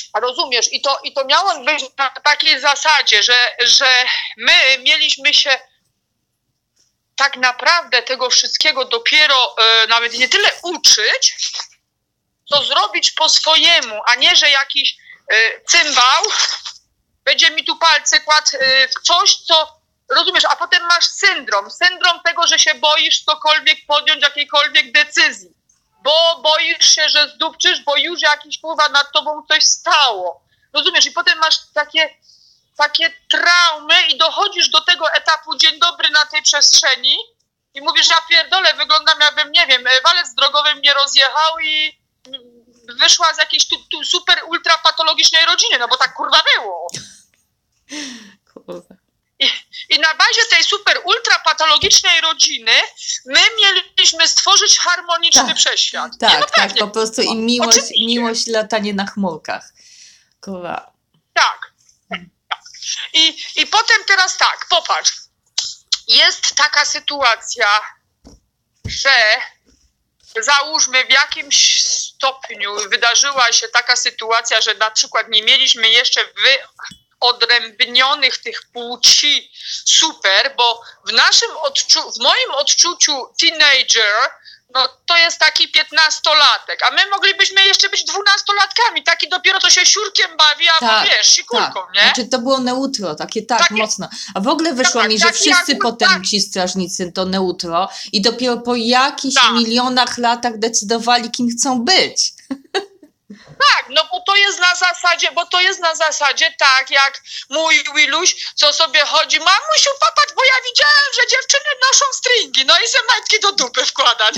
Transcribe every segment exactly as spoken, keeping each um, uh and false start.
Rozumiesz? I to, i to miało być na takiej zasadzie, że, że my mieliśmy się tak naprawdę tego wszystkiego dopiero e, nawet nie tyle uczyć, co zrobić po swojemu, a nie, że jakiś e, cymbał będzie mi tu palce kładł e, w coś, co rozumiesz, a potem masz syndrom. Syndrom tego, że się boisz cokolwiek podjąć, jakiejkolwiek decyzji. Bo boisz się, że zdupczysz, bo już jakiś kurwa nad tobą coś stało. Rozumiesz? I potem masz takie, takie traumy i dochodzisz do tego etapu dzień dobry na tej przestrzeni i mówisz, ja pierdolę, wyglądam jakbym, nie wiem, walec drogowy mnie rozjechał i wyszła z jakiejś tu, tu super ultra patologicznej rodziny, no bo tak kurwa było. Kurwa. I, I na bazie tej super ultra patologicznej rodziny my mieliśmy stworzyć harmoniczny tak, przeświat. Tak, nie, no tak, po prostu i miłość, Oczywiście. miłość latanie na chmurkach. Kurwa. Tak, tak. I, I potem teraz tak, popatrz. Jest taka sytuacja, że załóżmy w jakimś stopniu wydarzyła się taka sytuacja, że na przykład nie mieliśmy jeszcze wyodrębnionych tych płci super, bo w naszym odczu- w moim odczuciu teenager, no to jest taki piętnastolatek, a my moglibyśmy jeszcze być dwunastolatkami, taki dopiero to się siurkiem bawi, a Tak, wiesz, sikulką, tak. nie? Znaczy to było neutro, takie tak, Takie- mocno. A w ogóle wyszło tak, mi, że taki wszyscy jak- potem tak. ci strażnicy to neutro i dopiero po jakichś Tak. milionach latach decydowali, kim chcą być. Tak, no bo to jest na zasadzie, bo to jest na zasadzie tak, jak mój Willuś, co sobie chodzi, mamusiu, popatrz, bo ja widziałem, że dziewczyny noszą stringi, no i se majtki do dupy wkładać.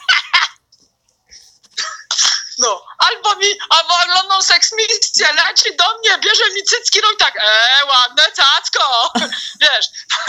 No, albo mi, albo oglądną seksmisję, leci do mnie, bierze mi cycki, no i tak, e, ładne cacko, wiesz.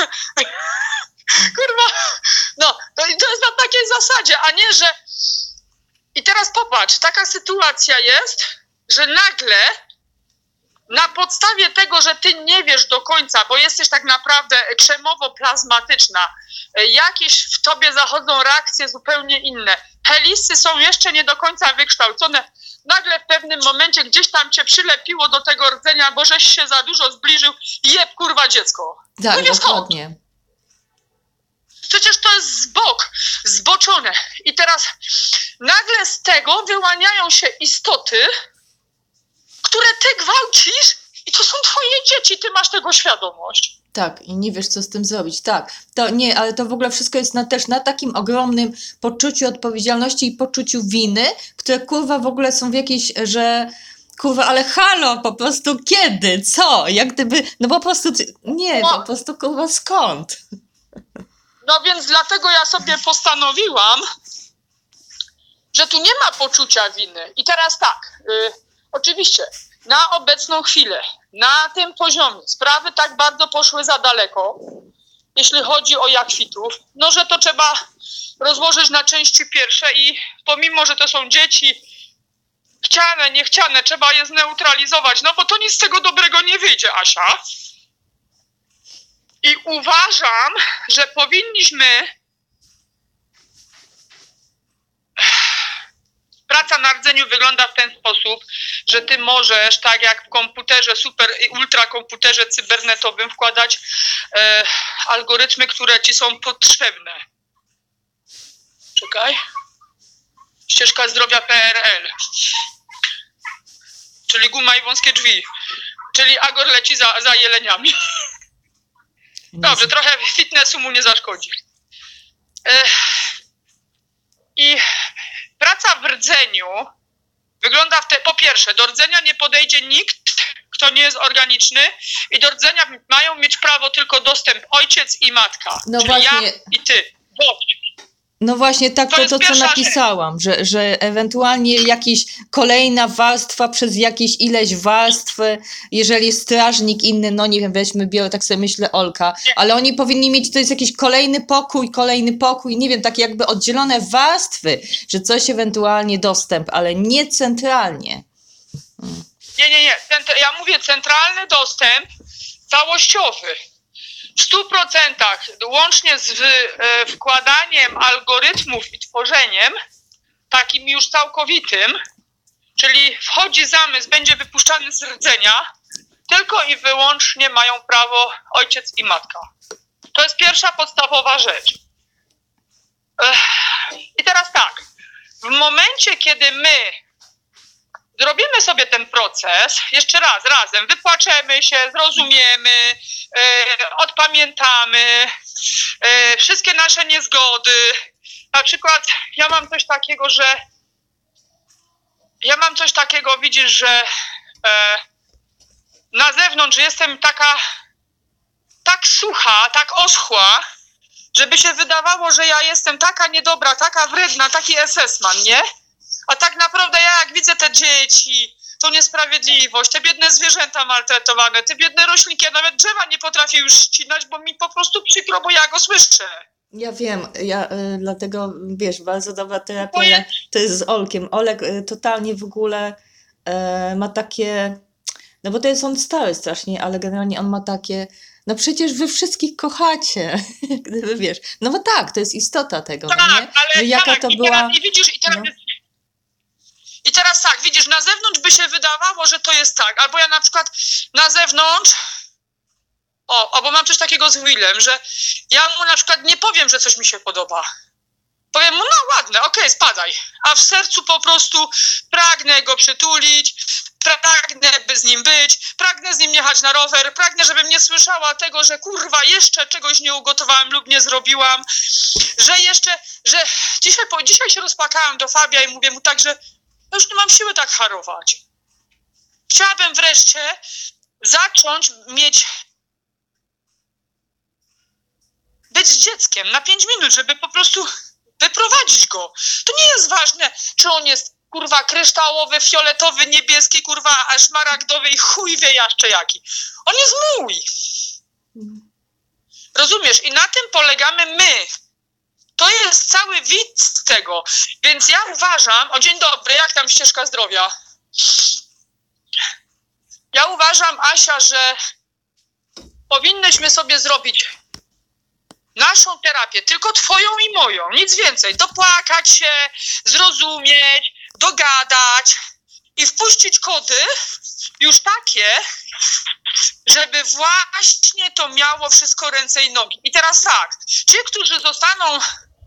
Kurwa, no, to, to jest na takiej zasadzie, a nie, że... I teraz popatrz, taka sytuacja jest, że nagle na podstawie tego, że ty nie wiesz do końca, bo jesteś tak naprawdę krzemowo-plazmatyczna, jakieś w tobie zachodzą reakcje zupełnie inne, helisy są jeszcze nie do końca wykształcone, nagle w pewnym momencie gdzieś tam cię przylepiło do tego rdzenia, bo żeś się za dużo zbliżył i jeb kurwa dziecko. Tak, no nie skąd? dokładnie. Przecież to jest zbok, zboczone. I teraz nagle z tego wyłaniają się istoty, które ty gwałcisz i to są twoje dzieci, ty masz tego świadomość. Tak, i nie wiesz, co z tym zrobić. Tak, to nie, ale to w ogóle wszystko jest na, też na takim ogromnym poczuciu odpowiedzialności i poczuciu winy, które kurwa w ogóle są w jakiejś, że kurwa, ale halo, po prostu kiedy, co, jak gdyby, no po prostu, nie, No. po prostu kurwa skąd? No więc dlatego ja sobie postanowiłam, że tu nie ma poczucia winy. I teraz tak, y, oczywiście na obecną chwilę, na tym poziomie sprawy tak bardzo poszły za daleko, jeśli chodzi o jakwitów, no że to trzeba rozłożyć na części pierwsze i pomimo, że to są dzieci chciane, niechciane, trzeba je zneutralizować, no bo to nic z tego dobrego nie wyjdzie, Asia. I uważam, że powinniśmy... Praca na rdzeniu wygląda w ten sposób, że ty możesz, tak jak w komputerze, super i ultrakomputerze cybernetowym, wkładać e, algorytmy, które ci są potrzebne. Czekaj. Ścieżka zdrowia P R L. Czyli guma i wąskie drzwi. Czyli Agor leci za, za jeleniami. Dobrze, trochę fitnessu mu nie zaszkodzi. E, I praca w rdzeniu wygląda w te, po pierwsze, do rdzenia nie podejdzie nikt, kto nie jest organiczny i do rdzenia mają mieć prawo tylko dostęp ojciec i matka, No czyli właśnie. ja i ty. Bo No właśnie tak, To to, jest to co pierwsza napisałam, że, że ewentualnie jakaś kolejna warstwa przez jakieś ileś warstw, jeżeli strażnik inny, no nie wiem, weźmy biorę, tak sobie myślę Olka, Nie. ale oni powinni mieć, to jest jakiś kolejny pokój, kolejny pokój, nie wiem, takie jakby oddzielone warstwy, że coś ewentualnie dostęp, ale nie centralnie. Nie, nie, nie. Centra- ja mówię centralny dostęp całościowy. W stu procentach, łącznie z e, wkładaniem algorytmów i tworzeniem, takim już całkowitym, czyli wchodzi zamysł, będzie wypuszczany z rdzenia, tylko i wyłącznie mają prawo ojciec i matka. To jest pierwsza podstawowa rzecz. Ech. I teraz tak, w momencie, kiedy my zrobimy sobie ten proces, jeszcze raz, razem, wypłaczemy się, zrozumiemy, e, odpamiętamy e, wszystkie nasze niezgody. Na przykład ja mam coś takiego, że ja mam coś takiego, widzisz, że e, na zewnątrz jestem taka tak sucha, tak oschła, żeby się wydawało, że ja jestem taka niedobra, taka wredna, taki es es man, nie? A tak naprawdę ja jak widzę te dzieci, tą niesprawiedliwość, te biedne zwierzęta maltretowane, te biedne roślinki, ja nawet drzewa nie potrafię już ścinać, bo mi po prostu przykro, bo ja go słyszę. Ja wiem, ja y, dlatego, wiesz, bardzo dobra terapia, Moje- to jest z Olkiem. Olek y, totalnie w ogóle y, ma takie, no bo to jest on stary strasznie, ale generalnie on ma takie, no przecież wy wszystkich kochacie, gdyby wiesz, no bo tak, to jest istota tego, Tak, no nie? ale Że jaka tak, to i była, teraz, i widzisz, i teraz, no. jest, i teraz tak, widzisz, na zewnątrz by się wydawało, że to jest tak, albo ja na przykład na zewnątrz, o, albo mam coś takiego z Willem, że ja mu na przykład nie powiem, że coś mi się podoba. Powiem mu, no ładne, okej, spadaj. A w sercu po prostu pragnę go przytulić, pragnę by z nim być, pragnę z nim jechać na rower, pragnę, żebym nie słyszała tego, że kurwa jeszcze czegoś nie ugotowałam lub nie zrobiłam, że jeszcze, że dzisiaj, po, dzisiaj się rozpłakałam do Fabia i mówię mu tak, że ja już nie mam siły tak harować. Chciałabym wreszcie zacząć mieć, być z dzieckiem na pięć minut, żeby po prostu wyprowadzić go. To nie jest ważne, czy on jest kurwa kryształowy, fioletowy, niebieski, kurwa, a szmaragdowy i chuj wie jeszcze jaki. On jest mój. Rozumiesz? I na tym polegamy my. To jest cały widz tego. Więc ja uważam, o dzień dobry, jak tam ścieżka zdrowia? Ja uważam, Asia, że powinnyśmy sobie zrobić naszą terapię, tylko twoją i moją, nic więcej. Dopłakać się, zrozumieć, dogadać i wpuścić kody już takie, żeby właśnie to miało wszystko ręce i nogi. I teraz tak, ci, którzy zostaną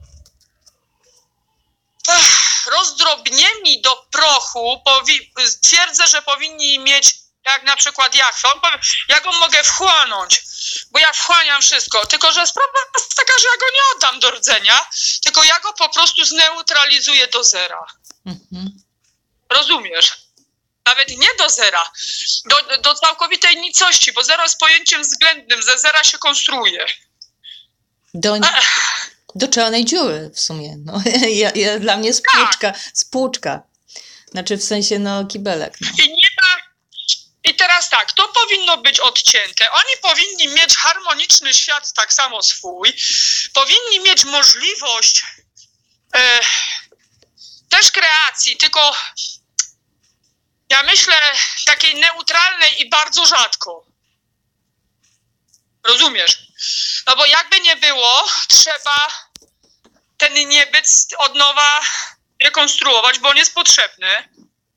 ech, rozdrobnieni do prochu, powi- twierdzę, że powinni mieć jak na przykład jachwę. On powie, ja go mogę wchłonąć, bo ja wchłaniam wszystko, tylko że sprawa jest taka, że ja go nie oddam do rdzenia, tylko ja go po prostu zneutralizuję do zera. Mhm. Rozumiesz? Nawet nie do zera, do, do całkowitej nicości, bo zero jest pojęciem względnym, ze zera się konstruuje. Do, do czarnej dziury w sumie, no. Ja, ja, dla mnie spłuczka, spłuczka, znaczy w sensie, no, kibelek. No. I nie ma... I teraz tak, to powinno być odcięte. Oni powinni mieć harmoniczny świat tak samo swój. Powinni mieć możliwość e, też kreacji, tylko ja myślę takiej neutralnej i bardzo rzadko. Rozumiesz? No bo jakby nie było, trzeba ten niebyt od nowa rekonstruować, bo on jest potrzebny.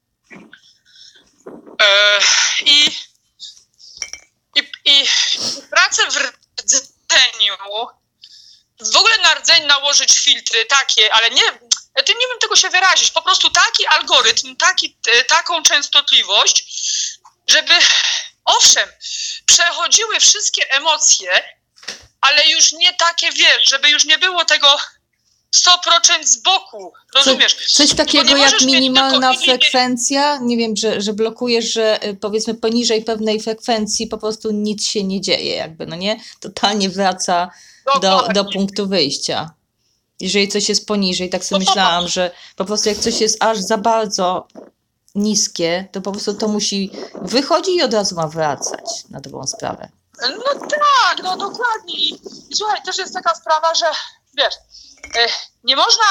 I, i, i pracę w rdzeniu, w ogóle na rdzeń nałożyć filtry takie, ale nie, ja nie wiem tego się wyrazić, po prostu taki algorytm, taki, taką częstotliwość, żeby owszem, przechodziły wszystkie emocje, ale już nie takie, wiesz, żeby już nie było tego sto procent z boku, rozumiesz? Co, coś takiego jak minimalna tylko... frekwencja, nie wiem, że, że blokujesz, że powiedzmy poniżej pewnej frekwencji po prostu nic się nie dzieje jakby, no nie? Totalnie wraca do, do punktu wyjścia. Jeżeli coś jest poniżej, tak sobie myślałam, że po prostu jak coś jest aż za bardzo niskie, to po prostu to musi wychodzić i od razu ma wracać na dobrą sprawę. No tak, no dokładnie. I, i słuchaj, też jest taka sprawa, że wiesz, nie można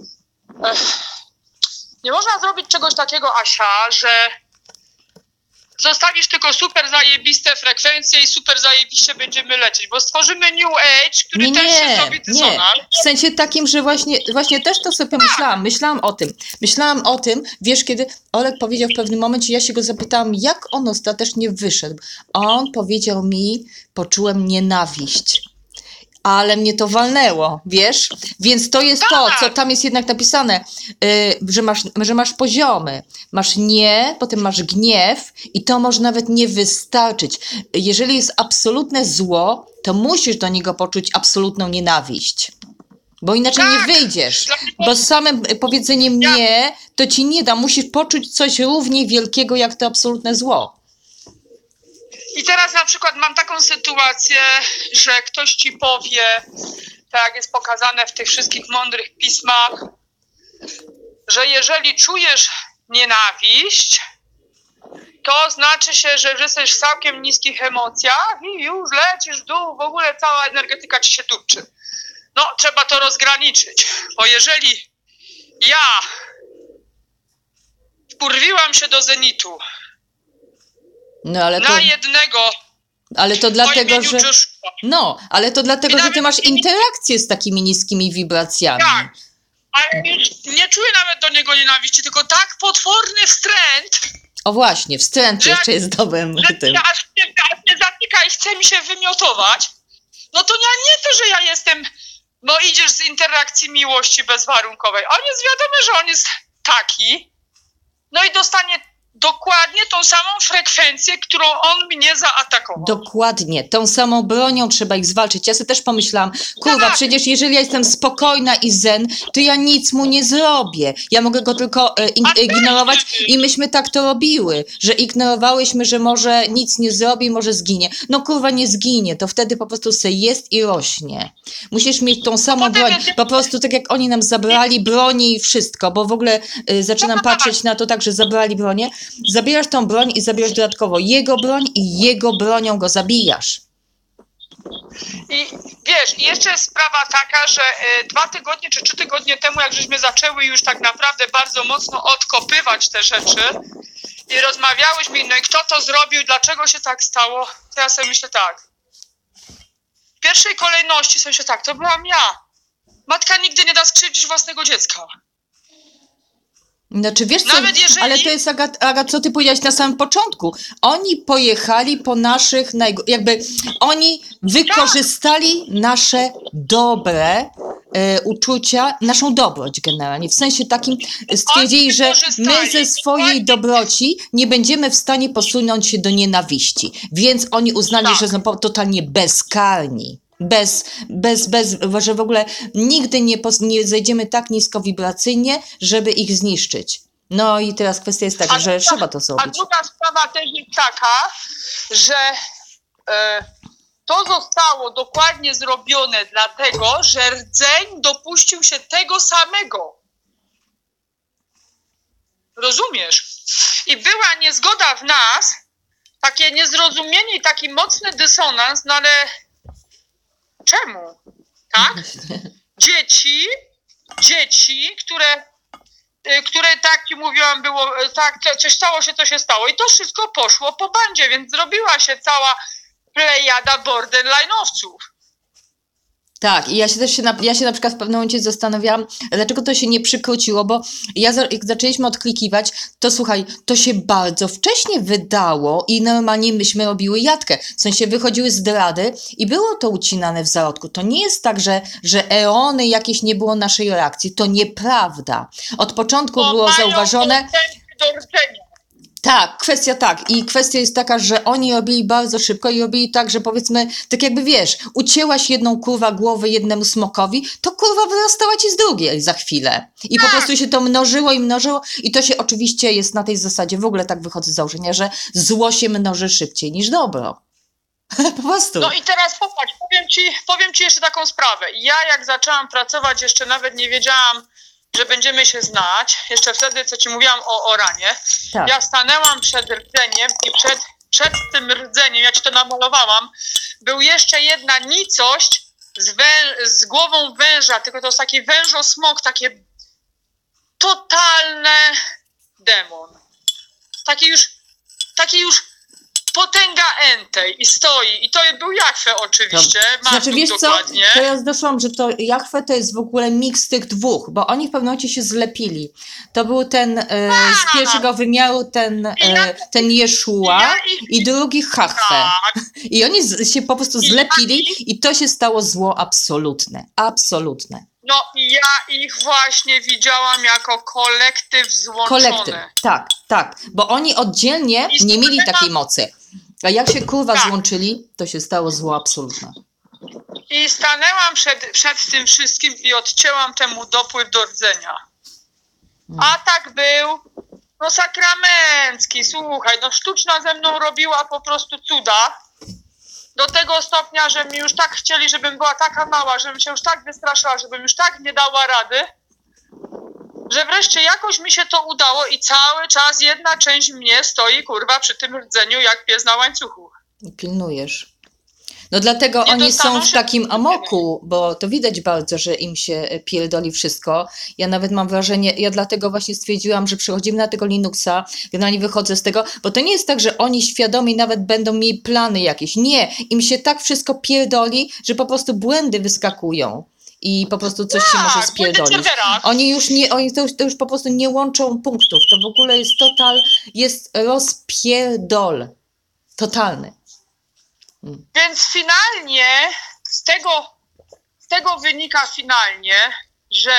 nie można zrobić czegoś takiego, Asia, że zostawisz tylko super zajebiste frekwencje i super zajebiście będziemy lecieć, bo stworzymy New Age, który Nie, też się nie, zrobi nie. dysonans. W sensie takim, że właśnie, właśnie też to sobie pomyślałam. Myślałam o tym. Myślałam o tym, wiesz, kiedy Olek powiedział w pewnym momencie, ja się go zapytałam, jak on ostatecznie wyszedł. On powiedział mi, poczułem nienawiść. Ale mnie to walnęło, wiesz? Więc to jest to, co tam jest jednak napisane, yy, że, masz, że masz poziomy. Masz nie, potem masz gniew i to może nawet nie wystarczyć. Jeżeli jest absolutne zło, to musisz do niego poczuć absolutną nienawiść. Bo inaczej Tak. nie wyjdziesz. Bo samym powiedzeniem Ja- nie, to ci nie da. Musisz poczuć coś równie wielkiego, jak to absolutne zło. I teraz na przykład mam taką sytuację, że ktoś ci powie, tak jak jest pokazane w tych wszystkich mądrych pismach, że jeżeli czujesz nienawiść, to znaczy się, że jesteś w całkiem niskich emocjach i już lecisz w dół, w ogóle cała energetyka ci się tupczy. No, trzeba to rozgraniczyć, bo jeżeli ja wkurwiłam się do zenitu No ale to, na jednego ale to o dlatego, imieniu że... Joshua, No, ale to dlatego, I że nawet ty masz nie- interakcję z takimi niskimi wibracjami. tak, ale już nie czuję nawet do niego nienawiści, tylko tak potworny wstręt, O właśnie, wstręt Że- jeszcze jest dobrym że tym. ja aż mnie, aż mnie zatyka i chce mi się wymiotować. No to ja nie to, że ja jestem, no idziesz z interakcji miłości bezwarunkowej. On jest wiadomo, że on jest taki, no i dostanie dokładnie tą samą frekwencję, którą on mnie zaatakował. Dokładnie, tą samą bronią trzeba ich zwalczyć. Ja sobie też pomyślałam, kurwa, Tak. przecież jeżeli ja jestem spokojna i zen, to ja nic mu nie zrobię. Ja mogę go tylko e, in, A ty- ignorować i myśmy tak to robiły, że ignorowałyśmy, że może nic nie zrobi, może zginie. No kurwa, nie zginie, to wtedy po prostu se jest i rośnie. Musisz mieć tą samą potem broń, będzie- po prostu tak jak oni nam zabrali broni i wszystko, bo w ogóle y, zaczynam patrzeć na to tak, że zabrali bronię, zabierasz tą broń i zabierasz dodatkowo jego broń i jego bronią go zabijasz. I wiesz, i jeszcze jest sprawa taka, że e, dwa tygodnie czy trzy tygodnie temu, jak żeśmy zaczęły już tak naprawdę bardzo mocno odkopywać te rzeczy i rozmawiałyśmy, no i kto to zrobił, dlaczego się tak stało, to ja sobie myślę tak. W pierwszej kolejności sobie myślę tak, to byłam ja. Matka nigdy nie da skrzywdzić własnego dziecka. Znaczy, wiesz co, Nawet jeżeli- ale to jest, Aga, Aga, co ty powiedziałaś na samym początku. Oni pojechali po naszych, najg- jakby oni wykorzystali nasze dobre e, uczucia, naszą dobroć generalnie. W sensie takim stwierdzili, że my wykorzystali. ze swojej dobroci nie będziemy w stanie posunąć się do nienawiści. Więc oni uznali, Tak. że są po- totalnie bezkarni. Bez, bez, bez, że w ogóle nigdy nie, pos, nie zejdziemy tak nisko wibracyjnie, żeby ich zniszczyć. No i teraz kwestia jest taka, A że druga- trzeba to A zrobić. druga sprawa też jest taka, że e, to zostało dokładnie zrobione dlatego, że rdzeń dopuścił się tego samego. Rozumiesz? I była niezgoda w nas, takie niezrozumienie i taki mocny dysonans, no ale czemu? Tak? Dzieci, dzieci, które, y, które tak ci mówiłam, było, y, tak, to- coś stało się, to się stało. I to wszystko poszło po bandzie, więc zrobiła się cała plejada borderline'owców. Tak, i ja się też się na, ja się na przykład w pewnym momencie zastanawiałam, dlaczego to się nie przykróciło, bo ja za, jak zaczęliśmy odklikiwać, to słuchaj, to się bardzo wcześnie wydało i normalnie myśmy robiły jatkę. W sensie wychodziły zdrady i było to ucinane w zarodku. To nie jest tak, że, że eony jakieś nie było naszej reakcji. To nieprawda. Od początku Bo było mają zauważone... dostęp do rdzenia. Tak, kwestia tak. I kwestia jest taka, że oni robili bardzo szybko i robili tak, że powiedzmy, tak jakby wiesz, ucięłaś jedną kurwa głowę jednemu smokowi, to kurwa wyrastała ci z drugiej za chwilę. I po Tak. prostu się to mnożyło i mnożyło i to się oczywiście jest na tej zasadzie, w ogóle tak wychodzę z założenia, że zło się mnoży szybciej niż dobro. Po prostu. No i teraz popatrz, powiem ci, powiem ci jeszcze taką sprawę. Ja jak zaczęłam pracować, jeszcze nawet nie wiedziałam, że będziemy się znać. Jeszcze wtedy, co ci mówiłam o Oranie. Tak. Ja stanęłam przed rdzeniem i przed, przed tym rdzeniem, ja ci to namalowałam, był jeszcze jedna nicość z, wę- z głową węża, tylko to jest taki wężosmok, takie totalne demon. Taki już, taki już potęga Entej i stoi. I to był Jahwe oczywiście. To, znaczy wiesz dokładnie. co, teraz doszłam, że to Jahwe to jest w ogóle miks tych dwóch, bo oni w pewnym momencie się zlepili. To był ten e, z pierwszego wymiaru, ten, e, ten Jeszua ja i, i drugi Jahwe. Tak. I oni z, się po prostu zlepili i to się stało zło absolutne. Absolutne. No i ja ich właśnie widziałam jako kolektyw złączony. Kolektyw, tak, tak. Bo oni oddzielnie I nie mieli stanęłam- takiej mocy. A jak się kurwa Tak. złączyli, to się stało zło absolutne. I stanęłam przed, przed tym wszystkim i odcięłam temu dopływ do rdzenia. A tak był, no sakramencki, słuchaj, no sztuczna ze mną robiła po prostu cuda. Do tego stopnia, że mi już tak chcieli, żebym była taka mała, żebym się już tak wystraszyła, żebym już tak nie dała rady, że wreszcie jakoś mi się to udało i cały czas jedna część mnie stoi, kurwa, przy tym rdzeniu jak pies na łańcuchu. Pilnujesz. No dlatego Nie oni dostaną są w się takim do amoku, bo to widać bardzo, że im się pierdoli wszystko. Ja nawet mam wrażenie, ja dlatego właśnie stwierdziłam, że przechodzimy na tego Linuxa, generalnie wychodzę z tego, bo to nie jest tak, że oni świadomie nawet będą mieli plany jakieś. Nie, im się tak wszystko pierdoli, że po prostu błędy wyskakują. I po prostu coś się może Tak, spierdolić. błędy teraz. Oni już nie, oni to już, to już po prostu nie łączą punktów. To w ogóle jest total, jest rozpierdol. Totalny. Więc finalnie z tego, z tego wynika finalnie, że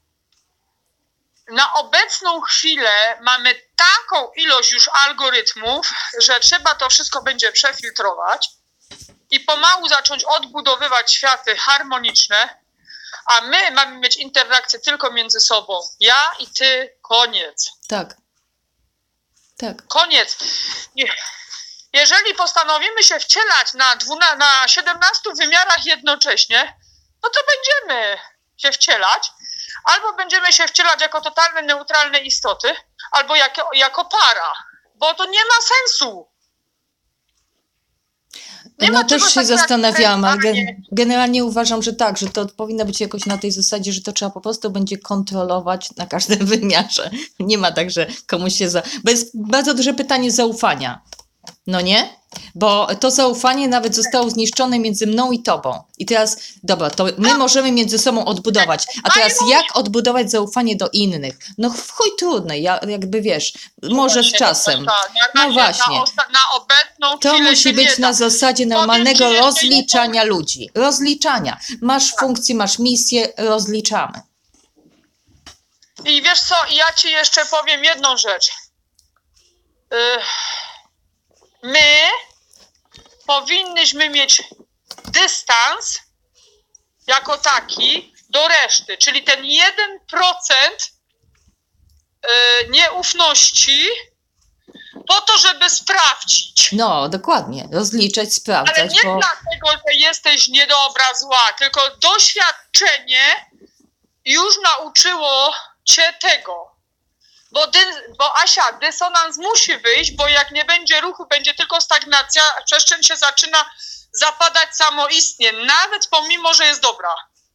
na obecną chwilę mamy taką ilość już algorytmów, że trzeba to wszystko będzie przefiltrować i pomału zacząć odbudowywać światy harmoniczne, a my mamy mieć interakcję tylko między sobą. Ja i ty, koniec. Tak. Tak. Koniec. Nie. Jeżeli postanowimy się wcielać na, dwuna, na siedemnastu wymiarach jednocześnie, no to będziemy się wcielać, albo będziemy się wcielać jako totalne, neutralne istoty, albo jako, jako para, bo to nie ma sensu. Nie No ma też czegoś się takiego jak zastanawiałam, ale gen- pędzanie. generalnie uważam, że tak, że to powinno być jakoś na tej zasadzie, że to trzeba po prostu będzie kontrolować na każdym wymiarze. Nie ma tak, że komuś się za... Bo jest bardzo duże pytanie zaufania. No nie? Bo to zaufanie nawet zostało zniszczone między mną i tobą. I teraz, dobra, to my możemy między sobą odbudować. A teraz jak odbudować zaufanie do innych? No w chuj trudne, ja, jakby wiesz, może z czasem. Na No razie, właśnie. Na, osta- na obecną To chwilę musi się być nie na da. zasadzie ci normalnego jeszcze rozliczania ludzi. Rozliczania. Masz funkcję, masz misję, rozliczamy. I wiesz co, ja ci jeszcze powiem jedną rzecz. Yy, My powinnyśmy mieć dystans jako taki do reszty, czyli ten jeden procent yy, nieufności po to, żeby sprawdzić. No, dokładnie. Rozliczać, Ale sprawdzać, nie bo... dlatego, że jesteś niedobra, zła, tylko doświadczenie już nauczyło cię tego. Bo, dy, bo Asia, dysonans musi wyjść, bo jak nie będzie ruchu, będzie tylko stagnacja, przestrzeń się zaczyna zapadać samoistnie, nawet pomimo, że jest dobra.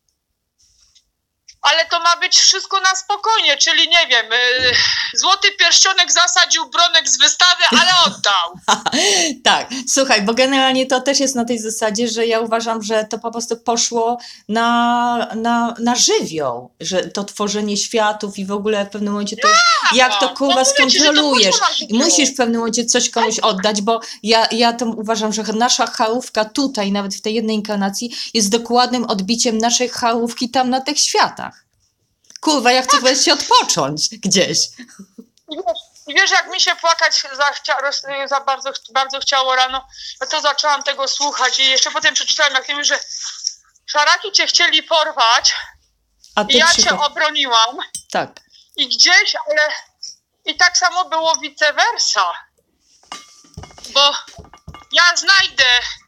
Ale to ma być wszystko na spokojnie, czyli nie wiem, yy, złoty pierścionek zasadził bronek z wystawy, ale oddał. Tak, słuchaj, bo generalnie to też jest na tej zasadzie, że ja uważam, że to po prostu poszło na, na, na żywioł, że to tworzenie światów i w ogóle w pewnym momencie to jest, jak to kurwa no mówię ci, że to skontrolujesz poszło na i żywioł. musisz w pewnym momencie coś komuś oddać, bo ja, ja to uważam, że nasza charówka tutaj, nawet w tej jednej inkarnacji, jest dokładnym odbiciem naszej charówki tam na tych światach. Kurwa, ja chcę wreszcie odpocząć gdzieś. I wiesz, I wiesz, jak mi się płakać za, za bardzo, bardzo chciało rano, no to zaczęłam tego słuchać i jeszcze potem przeczytałam, jak ty mówisz, że szaraki cię chcieli porwać A ty i ja przy... cię obroniłam Tak. i gdzieś, ale i tak samo było vice versa, bo ja znajdę,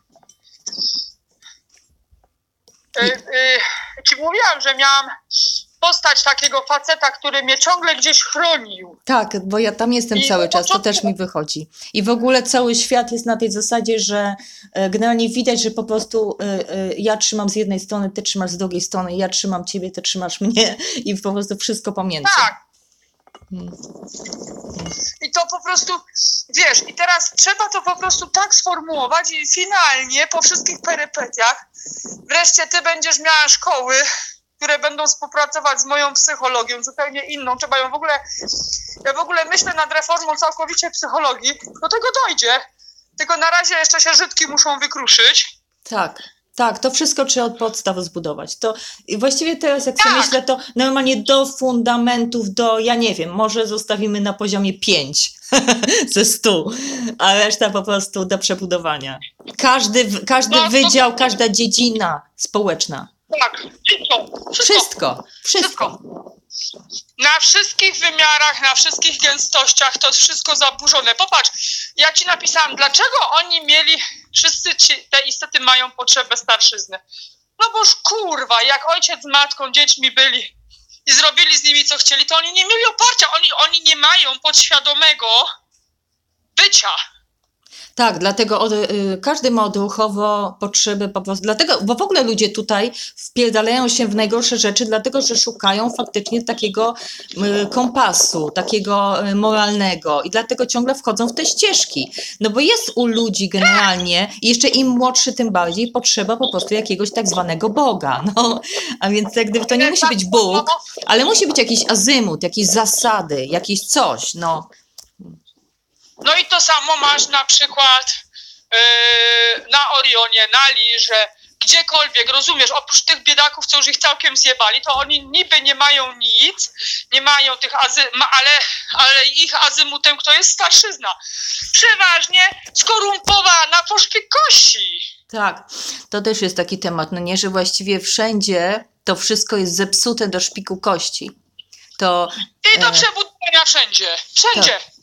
yy, yy, ci mówiłam, że miałam postać takiego faceta, który mnie ciągle gdzieś chronił. Tak, bo ja tam jestem I cały po czas, to początku- też mi wychodzi. I w ogóle cały świat jest na tej zasadzie, że e, generalnie widać, że po prostu e, e, ja trzymam z jednej strony, ty trzymasz z drugiej strony, ja trzymam ciebie, ty trzymasz mnie i po prostu wszystko pomiędzy. Tak. Hmm. I to po prostu, wiesz, i teraz trzeba to po prostu tak sformułować i finalnie po wszystkich perypetiach wreszcie ty będziesz miała szkoły, które będą współpracować z moją psychologią, zupełnie inną. Trzeba ją w ogóle, ja w ogóle myślę nad reformą całkowicie psychologii. Do tego dojdzie. Tylko na razie jeszcze się Żydki muszą wykruszyć. Tak. Tak, to wszystko trzeba od podstaw zbudować. To i właściwie teraz, jak sobie Tak. myślę, to normalnie do fundamentów, do, ja nie wiem, może zostawimy na poziomie pięć ze stu, a reszta po prostu do przebudowania. Każdy, każdy No, to- wydział, każda dziedzina społeczna. Tak, wszystko. Wszystko, Wszystko. wszystko. Na wszystkich wymiarach, na wszystkich gęstościach to jest wszystko zaburzone. Popatrz, ja ci napisałam, dlaczego oni mieli, wszyscy ci, te istoty mają potrzebę starszyzny. No boż kurwa, jak ojciec z matką, dziećmi byli i zrobili z nimi co chcieli, to oni nie mieli oparcia, oni, oni nie mają podświadomego bycia. Tak, dlatego od, y, każdy ma odruchowo potrzeby po prostu, dlatego, bo w ogóle ludzie tutaj wpierdalają się w najgorsze rzeczy, dlatego, że szukają faktycznie takiego y, kompasu, takiego y, moralnego i dlatego ciągle wchodzą w te ścieżki. No bo jest u ludzi generalnie, i jeszcze im młodszy, tym bardziej potrzeba po prostu jakiegoś tak zwanego Boga, no. A więc jak gdyby to nie musi być Bóg, ale musi być jakiś azymut, jakieś zasady, jakieś coś, no. No i to samo masz na przykład yy, na Orionie, na Lirze, gdziekolwiek, rozumiesz, oprócz tych biedaków, co już ich całkiem zjebali, to oni niby nie mają nic, nie mają tych azy, ma, ale, ale ich azymutem kto jest starszyzna. Przeważnie skorumpowana po szpikości. Tak, to też jest taki temat, no nie, że właściwie wszędzie to wszystko jest zepsute do szpiku kości. To I do e, przebudowania wszędzie, wszędzie. Tak.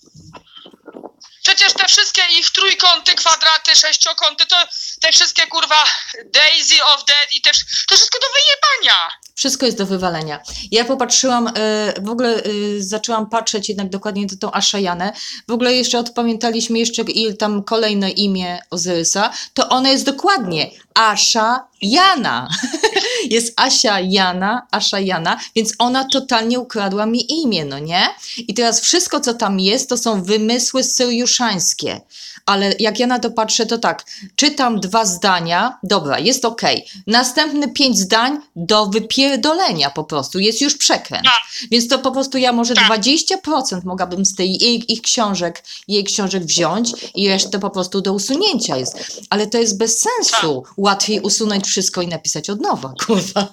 Przecież te wszystkie ich trójkąty, kwadraty, sześciokąty, to te wszystkie kurwa Daisy of Dead i te, to wszystko do wyjebania. wszystko jest do wywalenia. Ja popatrzyłam, e, w ogóle e, zaczęłam patrzeć jednak dokładnie na tą Aszajanę. W ogóle jeszcze odpamiętaliśmy jeszcze i tam kolejne imię Ozyrysa, to ona jest dokładnie Asza Jana. Jest Asia Jana, Asza Jana, więc ona totalnie ukradła mi imię, no nie? I teraz wszystko, co tam jest, to są wymysły syriuszańskie. Ale jak ja na to patrzę, to tak, czytam dwa zdania, dobra, jest okej. Następne pięć zdań do wypierdolenia po prostu, jest już przekręt. Tak. Więc to po prostu ja może Tak. dwadzieścia procent mogłabym z tej jej, ich książek, jej książek wziąć i resztę po prostu do usunięcia jest. Ale to jest bez sensu. Łatwiej usunąć wszystko i napisać od nowa, kurwa.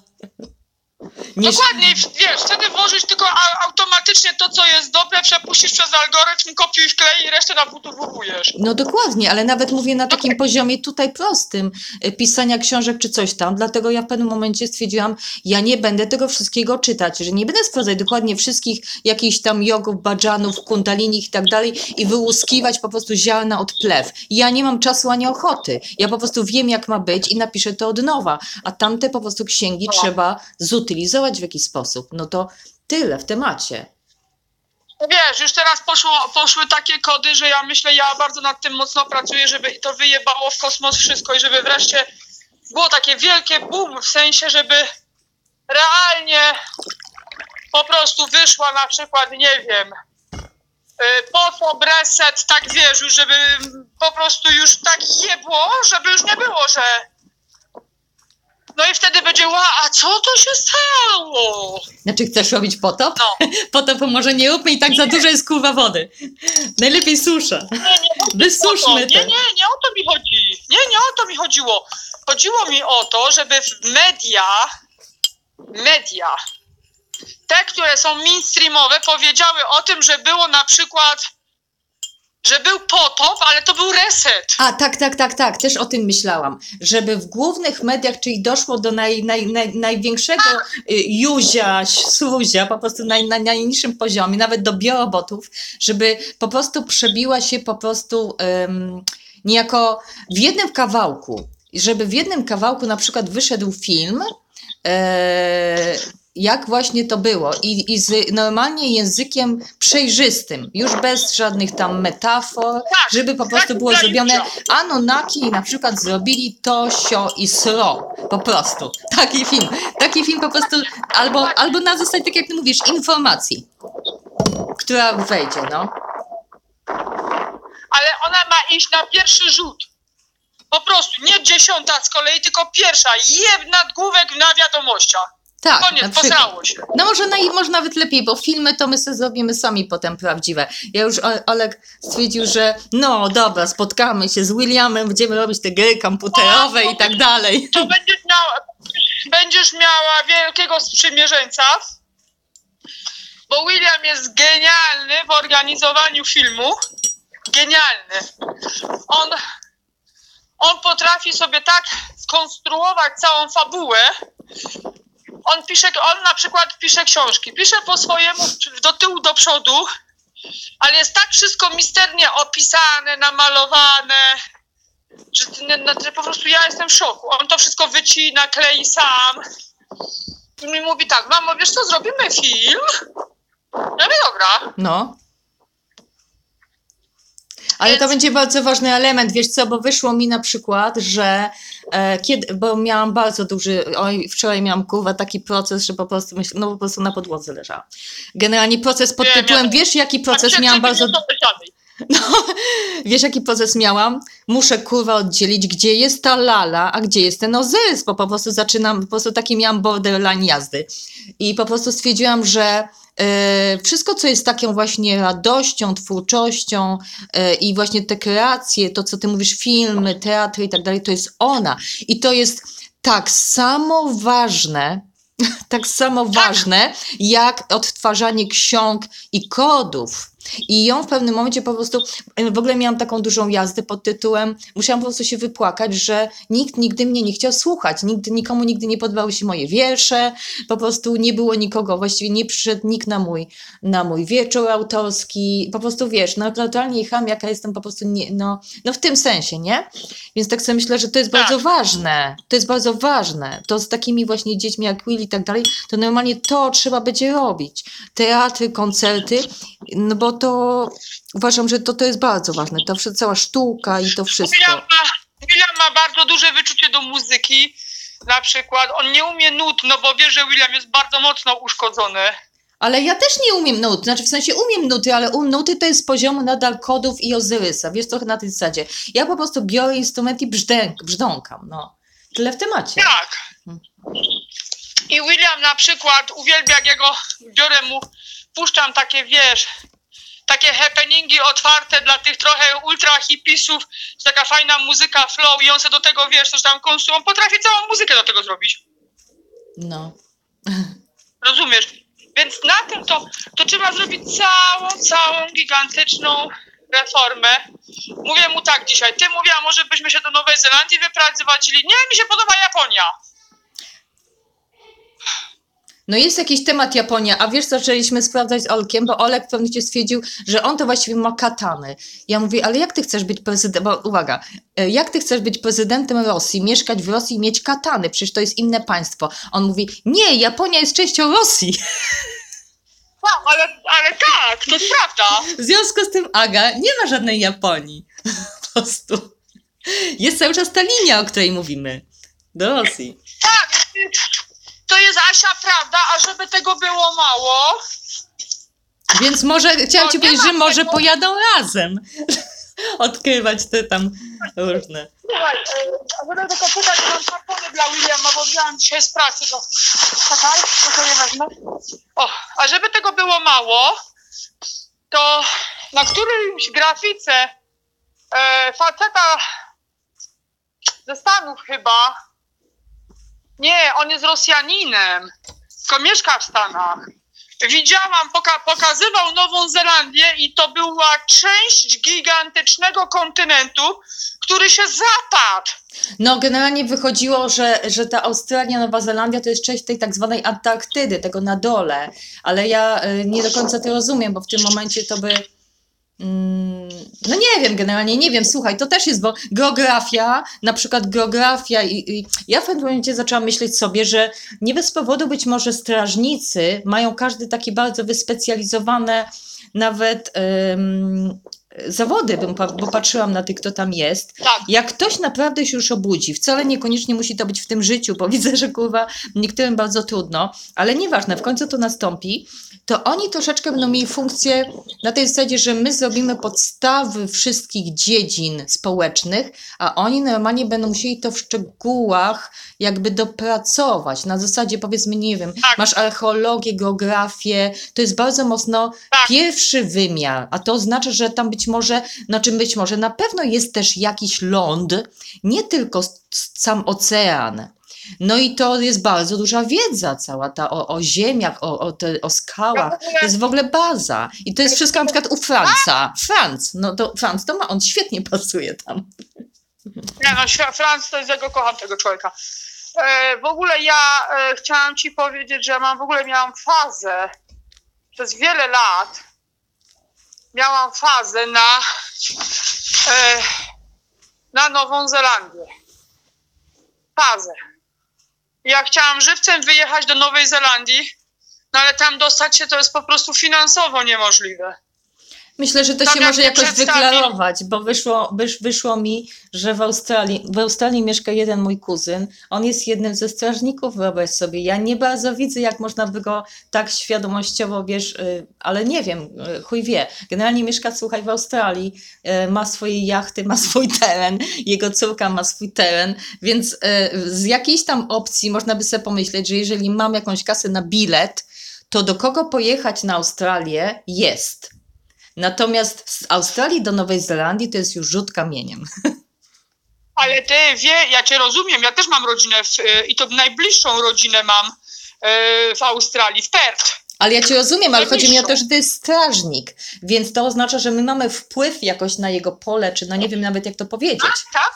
Niż... Dokładnie, wiesz, wtedy włożyć tylko a- automatycznie to, co jest dobre, przepuścisz przez algorytm, kopiuj wklej i resztę nawutowujesz. No dokładnie, ale nawet mówię na takim poziomie tutaj prostym, y, pisania książek czy coś tam, dlatego ja w pewnym momencie stwierdziłam, ja nie będę tego wszystkiego czytać, że nie będę sprawdzać dokładnie wszystkich jakichś tam jogów, badżanów, kundalinich i tak dalej i wyłuskiwać po prostu ziarna od plew. Ja nie mam czasu ani ochoty, ja po prostu wiem jak ma być i napiszę to od nowa, a tamte po prostu księgi No. trzeba zutylizować w jakiś sposób. No to tyle w temacie. Wiesz, już teraz poszło, poszły takie kody, że ja myślę, ja bardzo nad tym mocno pracuję, żeby to wyjebało w kosmos wszystko i żeby wreszcie było takie wielkie boom, w sensie, żeby realnie po prostu wyszła na przykład, nie wiem, y, potop, reset, tak wiesz, już żeby po prostu już tak jebło, żeby już nie było, że no i wtedy będzie, ła, a co to się stało? Znaczy chcesz robić potop? No. Potop może nie róbmy i tak za dużo jest kurwa wody. Najlepiej susza. Nie, nie, chodzi Wysuszmy o to. to. Nie, nie, nie o to mi chodzi. Nie, nie o to mi chodziło. Chodziło mi o to, żeby w media, media, te, które są mainstreamowe, powiedziały o tym, że było na przykład, że był potop, ale to był reset. A, tak, tak, tak, tak, też o tym myślałam, żeby w głównych mediach, czyli doszło do naj, naj, naj, największego y, juzia, sluzia, po prostu na, na najniższym poziomie, nawet do biorobotów, żeby po prostu przebiła się po prostu um, niejako w jednym kawałku, żeby w jednym kawałku na przykład wyszedł film, e, jak właśnie to było i, i z normalnie językiem przejrzystym, już bez żadnych tam metafor, Tak, żeby po prostu tak, było tak, zrobione, tak. Anunnaki na przykład zrobili to, sio i sro, po prostu, taki film, taki film po prostu, albo, albo na zasadzie, tak jak ty mówisz, informacji, która wejdzie, no. ma iść na pierwszy rzut. Po prostu, nie dziesiąta z kolei, tylko pierwsza. Jeb nadgłówek na wiadomościach. Tak, na Koniec, przykład. posrało się. No może, na, może nawet lepiej, bo filmy to my sobie zrobimy sami potem prawdziwe. Ja już O- Olek stwierdził, że no dobra, spotkamy się z Williamem, będziemy robić te gry komputerowe i tak dalej. To będziesz miała, będziesz miała wielkiego sprzymierzeńca, bo William jest genialny w organizowaniu filmu. Genialny. On, on potrafi sobie tak skonstruować całą fabułę. On pisze, on na przykład pisze książki, pisze po swojemu do tyłu, do przodu, ale jest tak wszystko misternie opisane, namalowane, że, no, że po prostu ja jestem w szoku. On to wszystko wycina, klei sam i mi mówi tak, mamo, wiesz co, zrobimy film? Ja mówię, dobra. No. Ale to Więc- będzie bardzo ważny element, wiesz co, bo wyszło mi na przykład, że e, kiedy, bo miałam bardzo duży, oj, wczoraj miałam kurwa taki proces, że po prostu myśl, no po prostu na podłodze leżałam. Generalnie proces pod Wiem, tytułem, ja- wiesz jaki proces A miałam przed bardzo... tym nie doleżanej. No, wiesz jaki proces miałam? Muszę kurwa oddzielić, gdzie jest ta Lala, a gdzie jest ten Ozyrys, bo po prostu zaczynam, po prostu taki miałam borderline jazdy. I po prostu stwierdziłam, że e, wszystko, co jest taką właśnie radością, twórczością e, i właśnie te kreacje, to co ty mówisz, filmy, teatry i tak dalej, to jest ona. I to jest tak samo ważne, tak samo ważne, jak odtwarzanie ksiąg i kodów. I ją w pewnym momencie po prostu, w ogóle miałam taką dużą jazdę pod tytułem, musiałam po prostu się wypłakać, że nikt nigdy mnie nie chciał słuchać, nikt, nikomu nigdy nie podobały się moje wiersze, po prostu nie było nikogo, właściwie nie przyszedł nikt na mój, na mój wieczór autorski, po prostu wiesz, no totalnie jechałam, jaka jestem po prostu, nie, no, no w tym sensie, nie? Więc tak sobie myślę, że to jest Tak. bardzo ważne, to jest bardzo ważne, to z takimi właśnie dziećmi jak Will i tak dalej, to normalnie to trzeba będzie robić, teatry, koncerty, no bo to uważam, że to, to jest bardzo ważne, to wszy- cała sztuka i to wszystko. William ma, William ma bardzo duże wyczucie do muzyki. Na przykład on nie umie nut, no bo wie, że William jest bardzo mocno uszkodzony. Ale ja też nie umiem nut, znaczy w sensie umiem nuty, ale u nuty to jest z poziomu nadal kodów i Ozyrysa, wiesz, trochę na tej zasadzie. Ja po prostu biorę instrument i brzdęk, brzdąkam, no. Tyle w temacie. Tak. I William na przykład uwielbia, jak ja go biorę mu, puszczam takie, wiesz, takie happeningi otwarte dla tych trochę ultra hipisów, taka fajna muzyka, flow i on se do tego, wiesz, coś tam konstruuje, on potrafi całą muzykę do tego zrobić. No. Rozumiesz? Więc na tym to, to trzeba zrobić całą, całą gigantyczną reformę. Mówię mu tak dzisiaj, ty mówię, a może byśmy się do Nowej Zelandii wyprowadzili? Nie, mi się podoba Japonia. No jest jakiś temat Japonia, a wiesz, zaczęliśmy sprawdzać z Olkiem, bo Olek w pewnym momencie stwierdził, że on to właściwie ma katany. Ja mówię, ale jak ty chcesz być prezydentem, bo uwaga, e, jak ty chcesz być prezydentem Rosji, mieszkać w Rosji i mieć katany, przecież to jest inne państwo. On mówi, nie, Japonia jest częścią Rosji. No, ale, ale tak, to jest prawda. W związku z tym, Aga, nie ma żadnej Japonii. Po prostu. Jest cały czas ta linia, o której mówimy. Do Rosji. Tak, to jest Asia prawda, a żeby tego było mało, Więc może, chciałam To ci nie powiedzieć, ma że może tego. pojadą razem. Odkrywać te tam różne. słuchaj, e, a będę tylko pytać, mam kartony dla Williama, bo wziąłem dzisiaj z pracy go. Czekaj, to sobie wezmę. O, a żeby tego było mało, to na którymś grafice e, faceta ze Stanów chyba, nie, on jest Rosjaninem, tylko mieszka w Stanach. Widziałam, poka- pokazywał Nową Zelandię i to była część gigantycznego kontynentu, który się zapadł. No, generalnie wychodziło, że, że ta Australia, Nowa Zelandia to jest część tej tak zwanej Antarktydy, tego na dole. Ale ja y, nie do końca to rozumiem, bo w tym momencie to by... Mm, no nie wiem, generalnie nie wiem, słuchaj, to też jest, bo geografia, na przykład geografia i, i ja w pewnym momencie zaczęłam myśleć sobie, że nie bez powodu być może strażnicy mają każdy takie bardzo wyspecjalizowane nawet ym, zawody, bym, pa- bo patrzyłam na tych, kto tam jest. Tak. Jak ktoś naprawdę się już obudzi, wcale niekoniecznie musi to być w tym życiu, bo widzę, że kurwa niektórym bardzo trudno, ale nieważne, w końcu to nastąpi, to oni troszeczkę będą mieli funkcję na tej zasadzie, że my zrobimy podstawy wszystkich dziedzin społecznych, a oni normalnie będą musieli to w szczegółach jakby dopracować. Na zasadzie powiedzmy, nie wiem, Tak. masz archeologię, geografię, to jest bardzo mocno Tak. pierwszy wymiar, a to oznacza, że tam być może, znaczy być może na pewno jest też jakiś ląd, nie tylko s- sam ocean. No i to jest bardzo duża wiedza cała ta o, o ziemiach, o, o, te, o skałach. Ja w ogóle- To jest w ogóle baza. I to jest wszystko na przykład u Franca. Franc, no to Franc to ma, on świetnie pasuje tam. Nie no, Śwa- Franc to jest, ja go kocham, tego człowieka. E, w ogóle ja e, chciałam ci powiedzieć, że mam w ogóle miałam fazę przez wiele lat. Miałam fazę na e, na Nową Zelandię. Fazę. Ja chciałam żywcem wyjechać do Nowej Zelandii, no ale tam dostać się to jest po prostu finansowo niemożliwe. Myślę, że to Tam się jak może nie jakoś przedstawi- wyklarować, bo wyszło, wysz, wyszło mi, że w Australii, w Australii mieszka jeden mój kuzyn. On jest jednym ze strażników, wyobraź sobie. Ja nie bardzo widzę, jak można by go tak świadomościowo, wiesz, y, ale nie wiem, y, chuj wie. Generalnie mieszka, słuchaj, w Australii, y, ma swoje jachty, ma swój teren, jego córka ma swój teren, więc y, z jakiejś tam opcji można by sobie pomyśleć, że jeżeli mam jakąś kasę na bilet, to do kogo pojechać na Australię jest. Natomiast z Australii do Nowej Zelandii to jest już rzut kamieniem. Ale ty wie, ja cię rozumiem, ja też mam rodzinę w, y, i to najbliższą rodzinę mam y, w Australii, w Perth. Ale ja cię rozumiem, ale chodzi mi o Najbliższą. to, że to jest strażnik, więc to oznacza, że my mamy wpływ jakoś na jego pole, czy no nie wiem nawet jak to powiedzieć. Tak,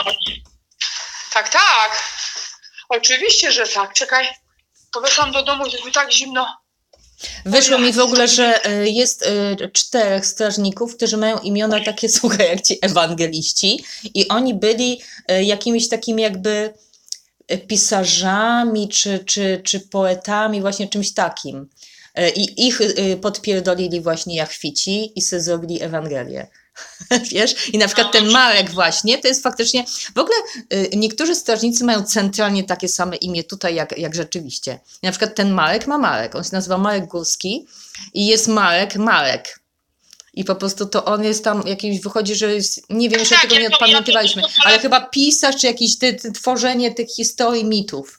tak, tak. Oczywiście, że tak. Czekaj, bo weszłam do domu, jest mi tak zimno. Wyszło mi w ogóle, że y, jest y, czterech strażników, którzy mają imiona takie, słuchaj, jak ci ewangeliści i oni byli y, jakimiś takimi jakby y, pisarzami czy, czy, czy poetami, właśnie czymś takim. Y, I ich y, podpierdolili właśnie jachwici i sobie zrobili Ewangelię. Wiesz? I na przykład ten Marek właśnie, to jest faktycznie, w ogóle y, niektórzy strażnicy mają centralnie takie same imię tutaj, jak, jak rzeczywiście. I na przykład ten Marek ma Marek, on się nazywa Marek Górski i jest Marek Marek. I po prostu to on jest tam jakiś, wychodzi, że jest, nie wiem, jeszcze Tak, tego ja nie to- odpamiętywaliśmy, ja to- ale chyba pisarz, czy jakieś ty, ty, tworzenie tych historii, mitów.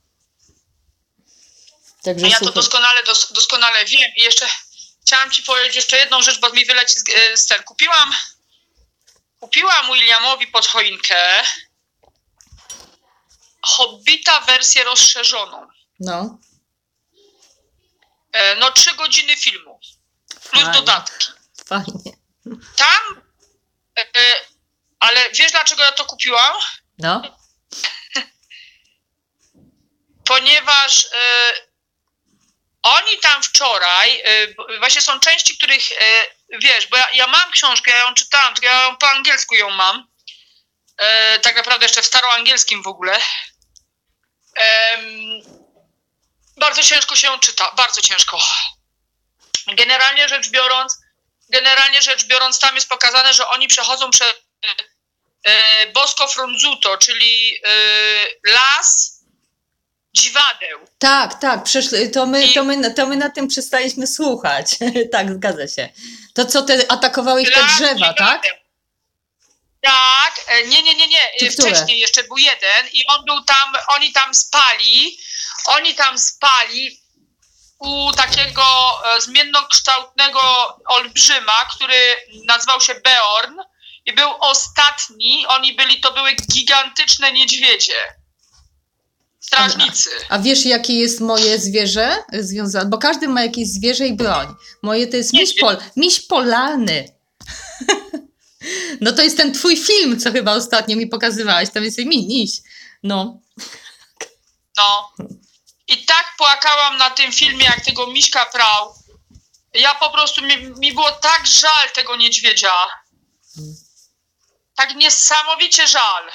Także A ja to super. doskonale, dos, doskonale wiem. I jeszcze chciałam ci powiedzieć jeszcze jedną rzecz, bo mi wyleci z, e, z ten. Kupiłam, kupiłam Williamowi pod choinkę Hobbita wersję rozszerzoną. No, E, no trzy godziny filmu. Plus Fajnie. dodatki. fajnie. Tam, e, e, ale wiesz dlaczego ja to kupiłam? No, Ponieważ e, oni tam wczoraj, e, bo- właśnie są części, których, e, wiesz, bo ja, ja mam książkę, ja ją czytałam, tylko ja ją po angielsku ją mam. E, tak naprawdę jeszcze w staroangielskim w ogóle. Em, bardzo ciężko się ją czyta, bardzo ciężko. Generalnie rzecz biorąc, generalnie rzecz biorąc, tam jest pokazane, że oni przechodzą przez e, Bosco Fronzuto, czyli e, las dziwadeł. tak, tak, przeszli, to, my, I- to, my, to my na tym przestaliśmy słuchać. Tak, zgadza się. To co, te atakowały ich te Las drzewa, dziwadeł. tak? Tak, e, nie, nie, nie, nie. To e, które? Wcześniej jeszcze był jeden i on był tam, oni tam spali, oni tam spali u takiego e, zmiennokształtnego olbrzyma, który nazywał się Beorn i był ostatni, oni byli, to były gigantyczne niedźwiedzie. Strażnicy. A wiesz, jakie jest moje zwierzę związane? Bo każdy ma jakieś zwierzę i broń. Moje to jest miś, pol, miś polarny. No to jest ten twój film, co chyba ostatnio mi pokazywałaś. Tam jest mi miś. No. No. I tak płakałam na tym filmie, jak tego miśka prał. Ja po prostu, mi, mi było tak żal tego niedźwiedzia. Tak niesamowicie żal.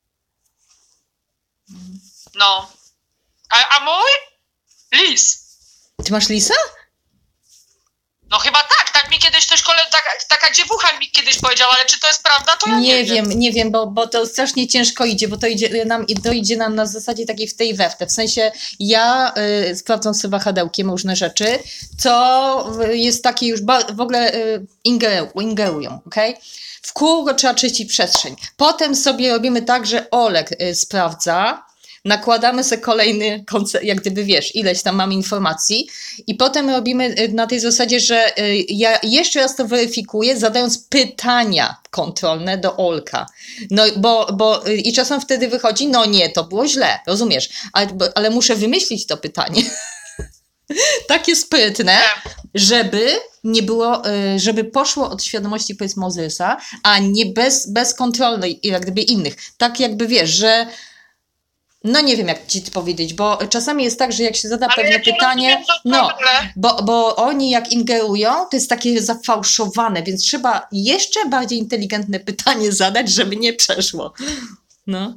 No. A, a mój? Lis. Ty masz lisa? No chyba tak, tak mi kiedyś też kole, taka, taka dziewucha mi kiedyś powiedziała, ale czy to jest prawda, to ja nie, Nie wiem. wiem, nie wiem, bo, bo to strasznie ciężko idzie, bo to idzie nam, to idzie nam na zasadzie takiej w tej we w te. W sensie ja y, sprawdzam sobie wahadełkiem różne rzeczy, co jest takie już ba- w ogóle y, ingeru- ingerują, okej? W kółko trzeba czyścić przestrzeń. Potem sobie robimy tak, że Olek y, sprawdza, nakładamy sobie kolejny koncept, jak gdyby wiesz, ileś tam mamy informacji i potem robimy y, na tej zasadzie, że y, ja jeszcze raz to weryfikuję, zadając pytania kontrolne do Olka. No bo, bo y, i czasem wtedy wychodzi, no nie, to było źle, rozumiesz, ale, bo, ale muszę wymyślić to pytanie. Takie sprytne, żeby nie było, y, żeby poszło od świadomości powiedzmy Ozyrysa, a nie bez, bezkontrolnej jak gdyby innych. Tak jakby wiesz, że no nie wiem, jak ci to powiedzieć, bo czasami jest tak, że jak się zada Ale pewne ja cię pytanie, rozumiem no, doskonale. bo, bo oni jak ingerują, to jest takie zafałszowane, więc trzeba jeszcze bardziej inteligentne pytanie zadać, żeby nie przeszło. No.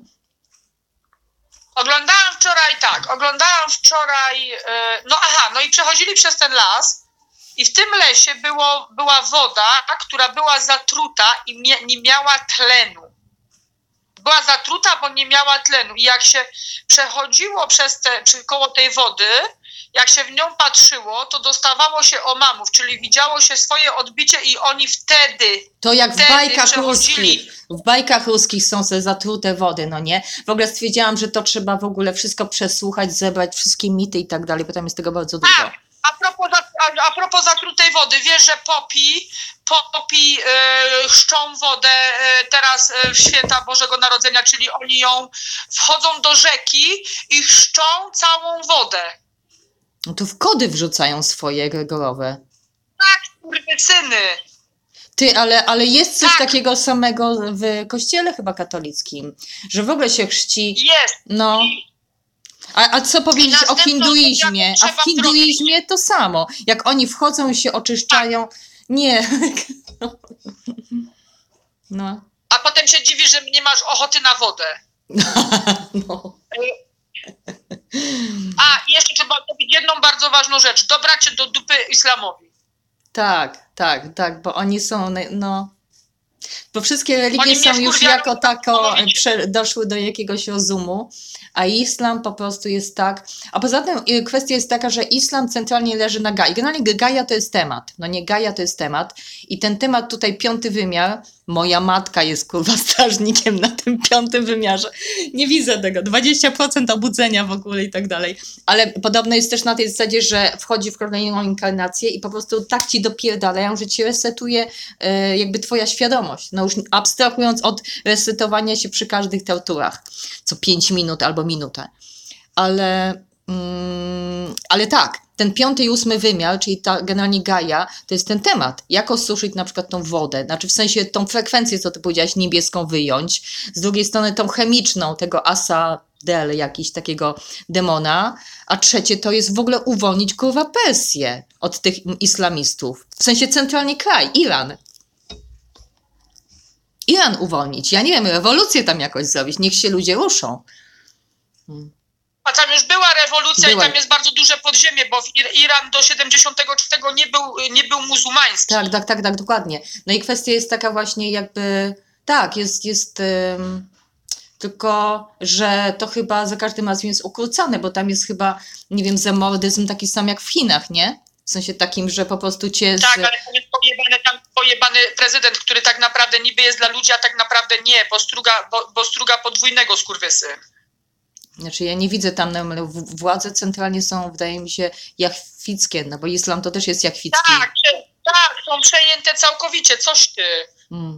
Oglądałam wczoraj tak, oglądałam wczoraj, yy, no aha, no i przechodzili przez ten las i w tym lesie było, była woda, która była zatruta i mia- nie miała tlenu. Była zatruta, bo nie miała tlenu i jak się przechodziło przez te, przy, koło tej wody, jak się w nią patrzyło, to dostawało się omamów, czyli widziało się swoje odbicie i oni wtedy To jak w Wtedy bajkach przechodzili. ruskich. W bajkach ruskich są te zatrute wody, no nie? W ogóle stwierdziłam, że to trzeba w ogóle wszystko przesłuchać, zebrać wszystkie mity i tak dalej, bo tam jest tego bardzo dużo. Tak, a propos, za- a, a propos zatrutej wody, wiesz, że Popi, Popi e, chrzczą wodę e, teraz e, w święta Bożego Narodzenia, czyli oni ją wchodzą do rzeki i chrzczą całą wodę. No to w kody wrzucają swoje gregorowe. Tak, skurwysyny. Ty, ale, ale jest coś Tak. takiego samego w kościele chyba katolickim, że w ogóle się chrzci, Jest. no. I A, a co powiedzieć o następną hinduizmie? rzecz, A jaką w hinduizmie to samo. Jak oni wchodzą i się oczyszczają. Nie. No. a potem się dziwisz, że nie masz ochoty na wodę. No. A i jeszcze trzeba zrobić jedną bardzo ważną rzecz. Dobrać się do dupy islamowi. Tak, tak, tak, bo oni są, no. Bo wszystkie religie Oni mnie są już wkurwiają, jako tak tako mówicie. prze, doszły do jakiegoś rozumu, a islam po prostu jest tak. A poza tym y, kwestia jest taka, że islam centralnie leży na Gai. Generalnie Gaia to jest temat. No nie, Gaia to jest temat. I ten temat tutaj, piąty wymiar, moja matka jest kurwa strażnikiem na tym piątym wymiarze. Nie widzę tego. dwadzieścia procent obudzenia w ogóle i tak dalej. Ale podobno jest też na tej zasadzie, że wchodzi w kolejną inkarnację i po prostu tak ci dopierdalają, że ci resetuje y, jakby twoja świadomość. No już abstrahując od resetowania się przy każdych torturach. Co pięć minut albo minutę. Ale, mm, ale tak, ten piąty i ósmy wymiar, czyli ta generalnie Gaia, to jest ten temat. Jak osuszyć na przykład tą wodę, znaczy w sensie tą frekwencję, co ty powiedziałaś, niebieską wyjąć. Z drugiej strony tą chemiczną, tego Asa Del, jakiś takiego demona. A trzecie to jest w ogóle uwolnić kurwa Persję od tych islamistów. W sensie centralnie kraj, Iran. Iran uwolnić. Ja nie wiem, rewolucję tam jakoś zrobić. Niech się ludzie ruszą. A tam już była rewolucja Była. i tam jest bardzo duże podziemie, bo w Ir- Iran do siedemdziesiątego czwartego nie był, nie był muzułmański. Tak, tak, tak, tak, dokładnie. No i kwestia jest taka właśnie jakby, tak, jest, jest ym, tylko, że to chyba za każdym razem jest ukrócane, bo tam jest chyba, nie wiem, zamordyzm taki sam jak w Chinach, nie? W sensie takim, że po prostu cię... Z... Tak, ale tam jest pojebany, tam pojebany prezydent, który tak naprawdę niby jest dla ludzi, a tak naprawdę nie, bo struga, bo, bo struga podwójnego skurwysy. Znaczy ja nie widzę tam, no, ale w- władze centralnie są, wydaje mi się, jachwickie, no bo islam to też jest jachwicki. Tak, prze- tak, są przejęte całkowicie, coś ty. Mm.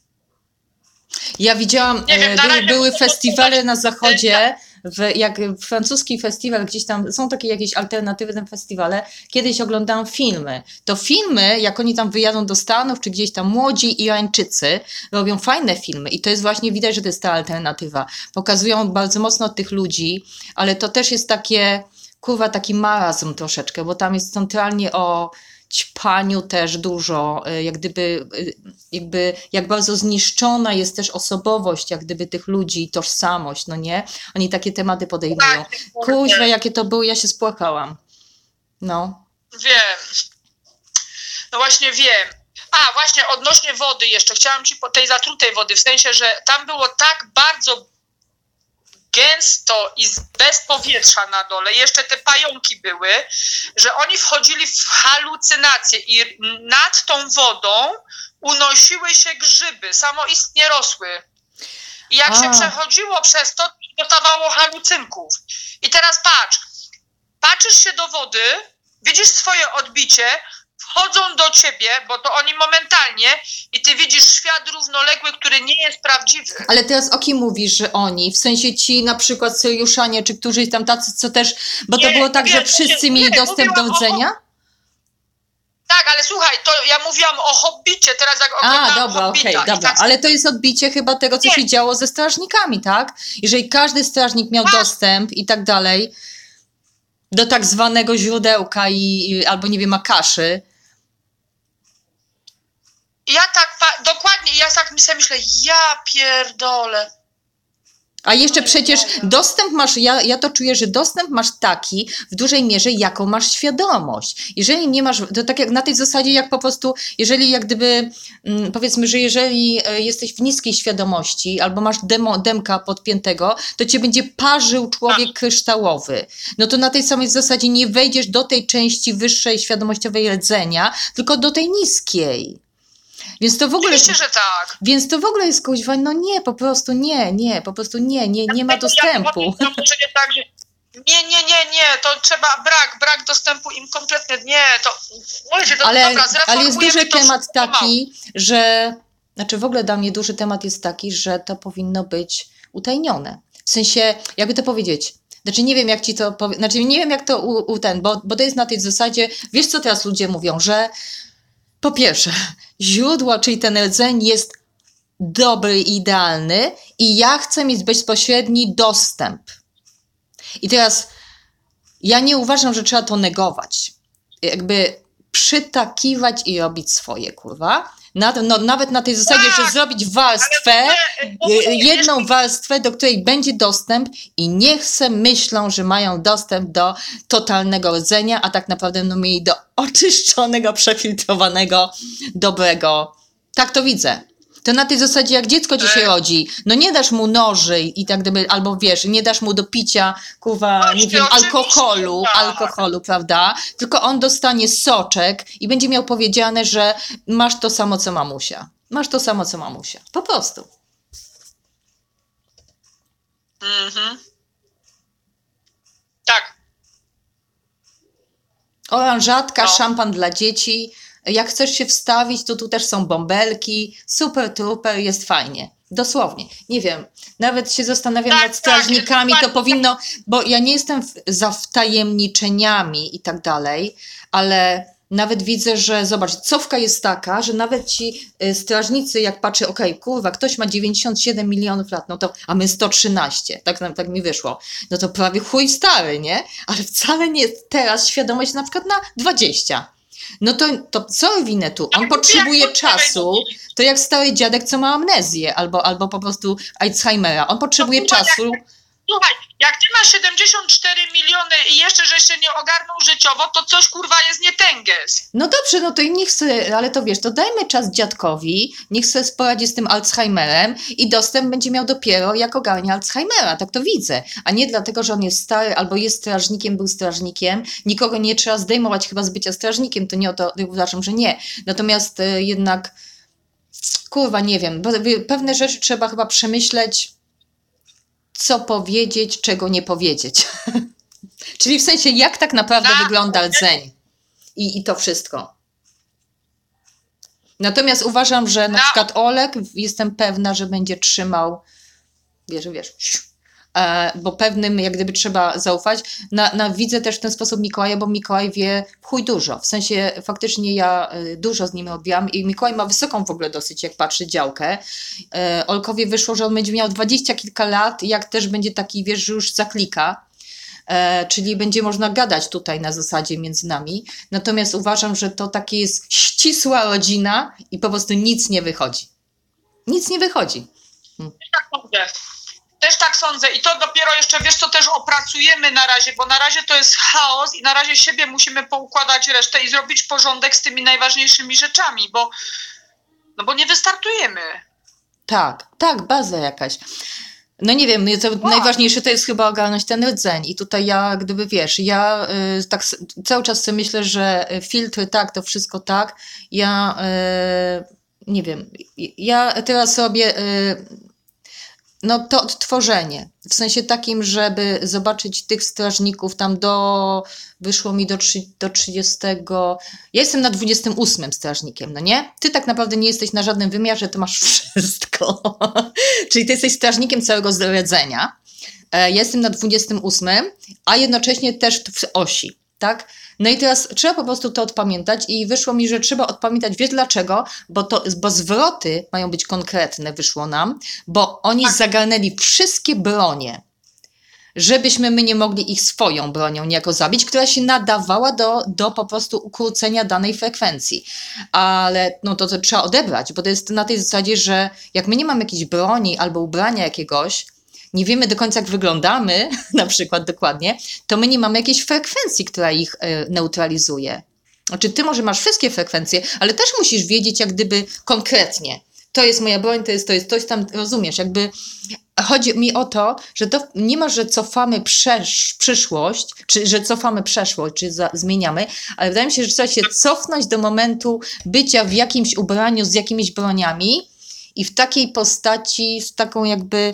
Ja widziałam, Nie wiem, e, na były, razie były muszę festiwale posłuchać, na e, zachodzie, w, jak francuski festiwal, gdzieś tam, są takie jakieś alternatywne festiwale. Kiedyś oglądałam filmy. To filmy, jak oni tam wyjadą do Stanów, czy gdzieś tam młodzi Irańczycy, robią fajne filmy i to jest właśnie, widać, że to jest ta alternatywa. Pokazują bardzo mocno tych ludzi, ale to też jest takie, kurwa, taki marazm troszeczkę, bo tam jest centralnie o ćpaniu też dużo, y, jak gdyby, y, jakby, jak bardzo zniszczona jest też osobowość, jak gdyby tych ludzi, tożsamość, no nie? Oni takie tematy podejmują. Tak, Kuźwa, jakie to były, ja się spłakałam. No. wiem. No właśnie wiem. A, właśnie odnośnie wody jeszcze, chciałam ci po tej zatrutej wody, w sensie, że tam było tak bardzo gęsto i bez powietrza na dole, jeszcze te pająki były, że oni wchodzili w halucynacje i nad tą wodą unosiły się grzyby, samoistnie rosły. I jak A. się przechodziło przez to, dostawało halucynków. I teraz patrz, patrzysz się do wody, widzisz swoje odbicie, wchodzą do ciebie, bo to oni momentalnie, i ty widzisz świat równoległy, który nie jest prawdziwy. Ale teraz o kim mówisz, że oni? W sensie ci na przykład Sojuszanie, czy którzyś tam tacy, co też... Bo to Nie, było tak, nie, że nie, wszyscy nie, mieli dostęp do mówiłam o- rdzenia? Tak, ale słuchaj, to ja mówiłam o Hobbicie, teraz jak A, oglądałam dobra, Hobbita. okej, i dobra. tak- Ale to jest odbicie chyba tego, co Nie. się działo ze strażnikami, tak? Jeżeli każdy strażnik miał Tak. dostęp i tak dalej do tak zwanego źródełka i, i albo nie wiem, akaszy. Ja tak, pa- dokładnie, ja tak mi sobie myślę, ja pierdolę. A jeszcze Oj, przecież Boże. dostęp masz, ja, ja to czuję, że dostęp masz taki w dużej mierze, jaką masz świadomość. Jeżeli nie masz, to tak jak na tej zasadzie, jak po prostu, jeżeli jak gdyby, mm, powiedzmy, że jeżeli e, jesteś w niskiej świadomości albo masz demo, demka podpiętego, to cię będzie parzył człowiek kryształowy. No to na tej samej zasadzie nie wejdziesz do tej części wyższej świadomościowej rdzenia, tylko do tej niskiej. Więc to w ogóle... Oczywiście, że tak. Więc to w ogóle jest kuźwa, no nie, po prostu nie, nie, po prostu nie, nie, nie ma Dlatego dostępu. Ja to może nie tak, że nie, nie, nie, nie, to trzeba brak, brak dostępu im kompletnie, nie, to, mówicie, to Ale, dobra, ale jest zreformujemy duży to temat wszystko pomału. taki, że, znaczy w ogóle dla mnie duży temat jest taki, że to powinno być utajnione. W sensie, jakby to powiedzieć, znaczy nie wiem jak ci to powie, znaczy nie wiem jak to u, u ten, bo, bo to jest na tej zasadzie, wiesz co teraz ludzie mówią, że po pierwsze, źródło, czyli ten rdzeń jest dobry, idealny i ja chcę mieć bezpośredni dostęp. I teraz ja nie uważam, że trzeba to negować. Jakby przytakiwać i robić swoje, kurwa. Na, no, nawet na tej zasadzie, Tak, że zrobić warstwę, Ale w ogóle- w ogóle, y, jedną wiesz, warstwę, do której będzie dostęp i niech se myślą, że mają dostęp do totalnego rdzenia, a tak naprawdę no, mieli do oczyszczonego, przefiltrowanego, dobrego. Tak to widzę. To na tej zasadzie, jak dziecko ci się E. rodzi, no nie dasz mu noży i tak gdyby, albo wiesz, nie dasz mu do picia, kurwa, nie Właśnie, wiem, oczywiście, alkoholu, tak. alkoholu, prawda? Tylko on dostanie soczek i będzie miał powiedziane, że masz to samo, co mamusia. Masz to samo, co mamusia. Po prostu. Mhm. Tak. Oranżatka, No. szampan dla dzieci. Jak chcesz się wstawić, to tu też są bąbelki. Super, truper, jest fajnie. Dosłownie. Nie wiem. Nawet się zastanawiam Tak, nad strażnikami. tak, To tak. powinno, bo ja nie jestem w, za wtajemniczeniami i tak dalej, ale nawet widzę, że zobacz, cofka jest taka, że nawet ci y, strażnicy, jak patrzę, okej, kurwa, ktoś ma dziewięćdziesiąt siedem milionów lat, no to, a my sto trzynaście, tak, nam- tak mi wyszło. No to prawie chuj stary, nie? Ale wcale nie jest teraz świadomość na przykład na dwadzieścia. No to, to co winę tu? On Ale potrzebuje jak to czasu, to jak stary dziadek, co ma amnezję, albo, albo po prostu Alzheimera. On potrzebuje kurwa, jak- czasu. Słuchaj, jak ty masz siedemdziesiąt cztery miliony i jeszcze, żeś się nie ogarnął życiowo, to coś kurwa jest nie tęges. No dobrze, no to i niech se, ale to wiesz, to dajmy czas dziadkowi, niech se poradzi z tym Alzheimerem i dostęp będzie miał dopiero jak ogarnia Alzheimera, tak to widzę. A nie dlatego, że on jest stary albo jest strażnikiem, był strażnikiem. Nikogo nie trzeba zdejmować chyba z bycia strażnikiem, to nie o to, uważam, że nie. Natomiast y, jednak, kurwa, nie wiem, bo pewne rzeczy trzeba chyba przemyśleć, co powiedzieć, czego nie powiedzieć. Czyli w sensie, jak tak naprawdę Tak. wygląda rdzeń. I, I to wszystko. Natomiast uważam, że na No. przykład Olek, jestem pewna, że będzie trzymał, wiesz, wiesz, e, bo pewnym jak gdyby trzeba zaufać. Na, na, widzę też w ten sposób Mikołaja, bo Mikołaj wie w chuj dużo. W sensie faktycznie ja y, dużo z nim robiłam i Mikołaj ma wysoką w ogóle dosyć, jak patrzy, działkę. E, Olkowi wyszło, że on będzie miał dwadzieścia kilka lat, jak też będzie taki, wiesz, że już zaklika. E, czyli będzie można gadać tutaj na zasadzie między nami. Natomiast uważam, że to takie jest ścisła rodzina i po prostu nic nie wychodzi. Nic nie wychodzi. Tak mówię. Też tak sądzę i to dopiero jeszcze, wiesz co, też opracujemy na razie, bo na razie to jest chaos i na razie siebie musimy poukładać resztę i zrobić porządek z tymi najważniejszymi rzeczami, bo, no bo nie wystartujemy. Tak, tak, baza jakaś. No nie wiem, to No. najważniejsze to jest chyba ogarnąć ten rdzeń i tutaj ja, gdyby wiesz, ja y, tak s- cały czas sobie myślę, że filtry tak, to wszystko tak, ja y, nie wiem, y, ja teraz robię y, no to odtworzenie, w sensie takim, żeby zobaczyć tych strażników tam do, wyszło mi do, trzy, do trzydziestego, ja jestem na dwudziestym ósmym strażnikiem, no nie? Ty tak naprawdę nie jesteś na żadnym wymiarze, ty masz wszystko, czyli ty jesteś strażnikiem całego rdzenia, ja jestem na dwudziestym ósmym, a jednocześnie też w osi, tak? No i teraz trzeba po prostu to odpamiętać i wyszło mi, że trzeba odpamiętać, wiesz dlaczego? Bo, to, bo zwroty mają być konkretne, wyszło nam, bo oni Tak. zagarnęli wszystkie bronie, żebyśmy my nie mogli ich swoją bronią niejako zabić, która się nadawała do, do po prostu ukrócenia danej frekwencji. Ale no to, to trzeba odebrać, bo to jest na tej zasadzie, że jak my nie mamy jakiejś broni albo ubrania jakiegoś, nie wiemy do końca, jak wyglądamy, na przykład dokładnie, to my nie mamy jakiejś frekwencji, która ich y, neutralizuje. Znaczy, ty może masz wszystkie frekwencje, ale też musisz wiedzieć, jak gdyby konkretnie. To jest moja broń, to jest to, jest coś tam, rozumiesz, jakby chodzi mi o to, że to nie ma, że cofamy przesz, przyszłość, czy że cofamy przeszłość, czy za, zmieniamy, ale wydaje mi się, że trzeba się cofnąć do momentu bycia w jakimś ubraniu z jakimiś broniami i w takiej postaci, z taką jakby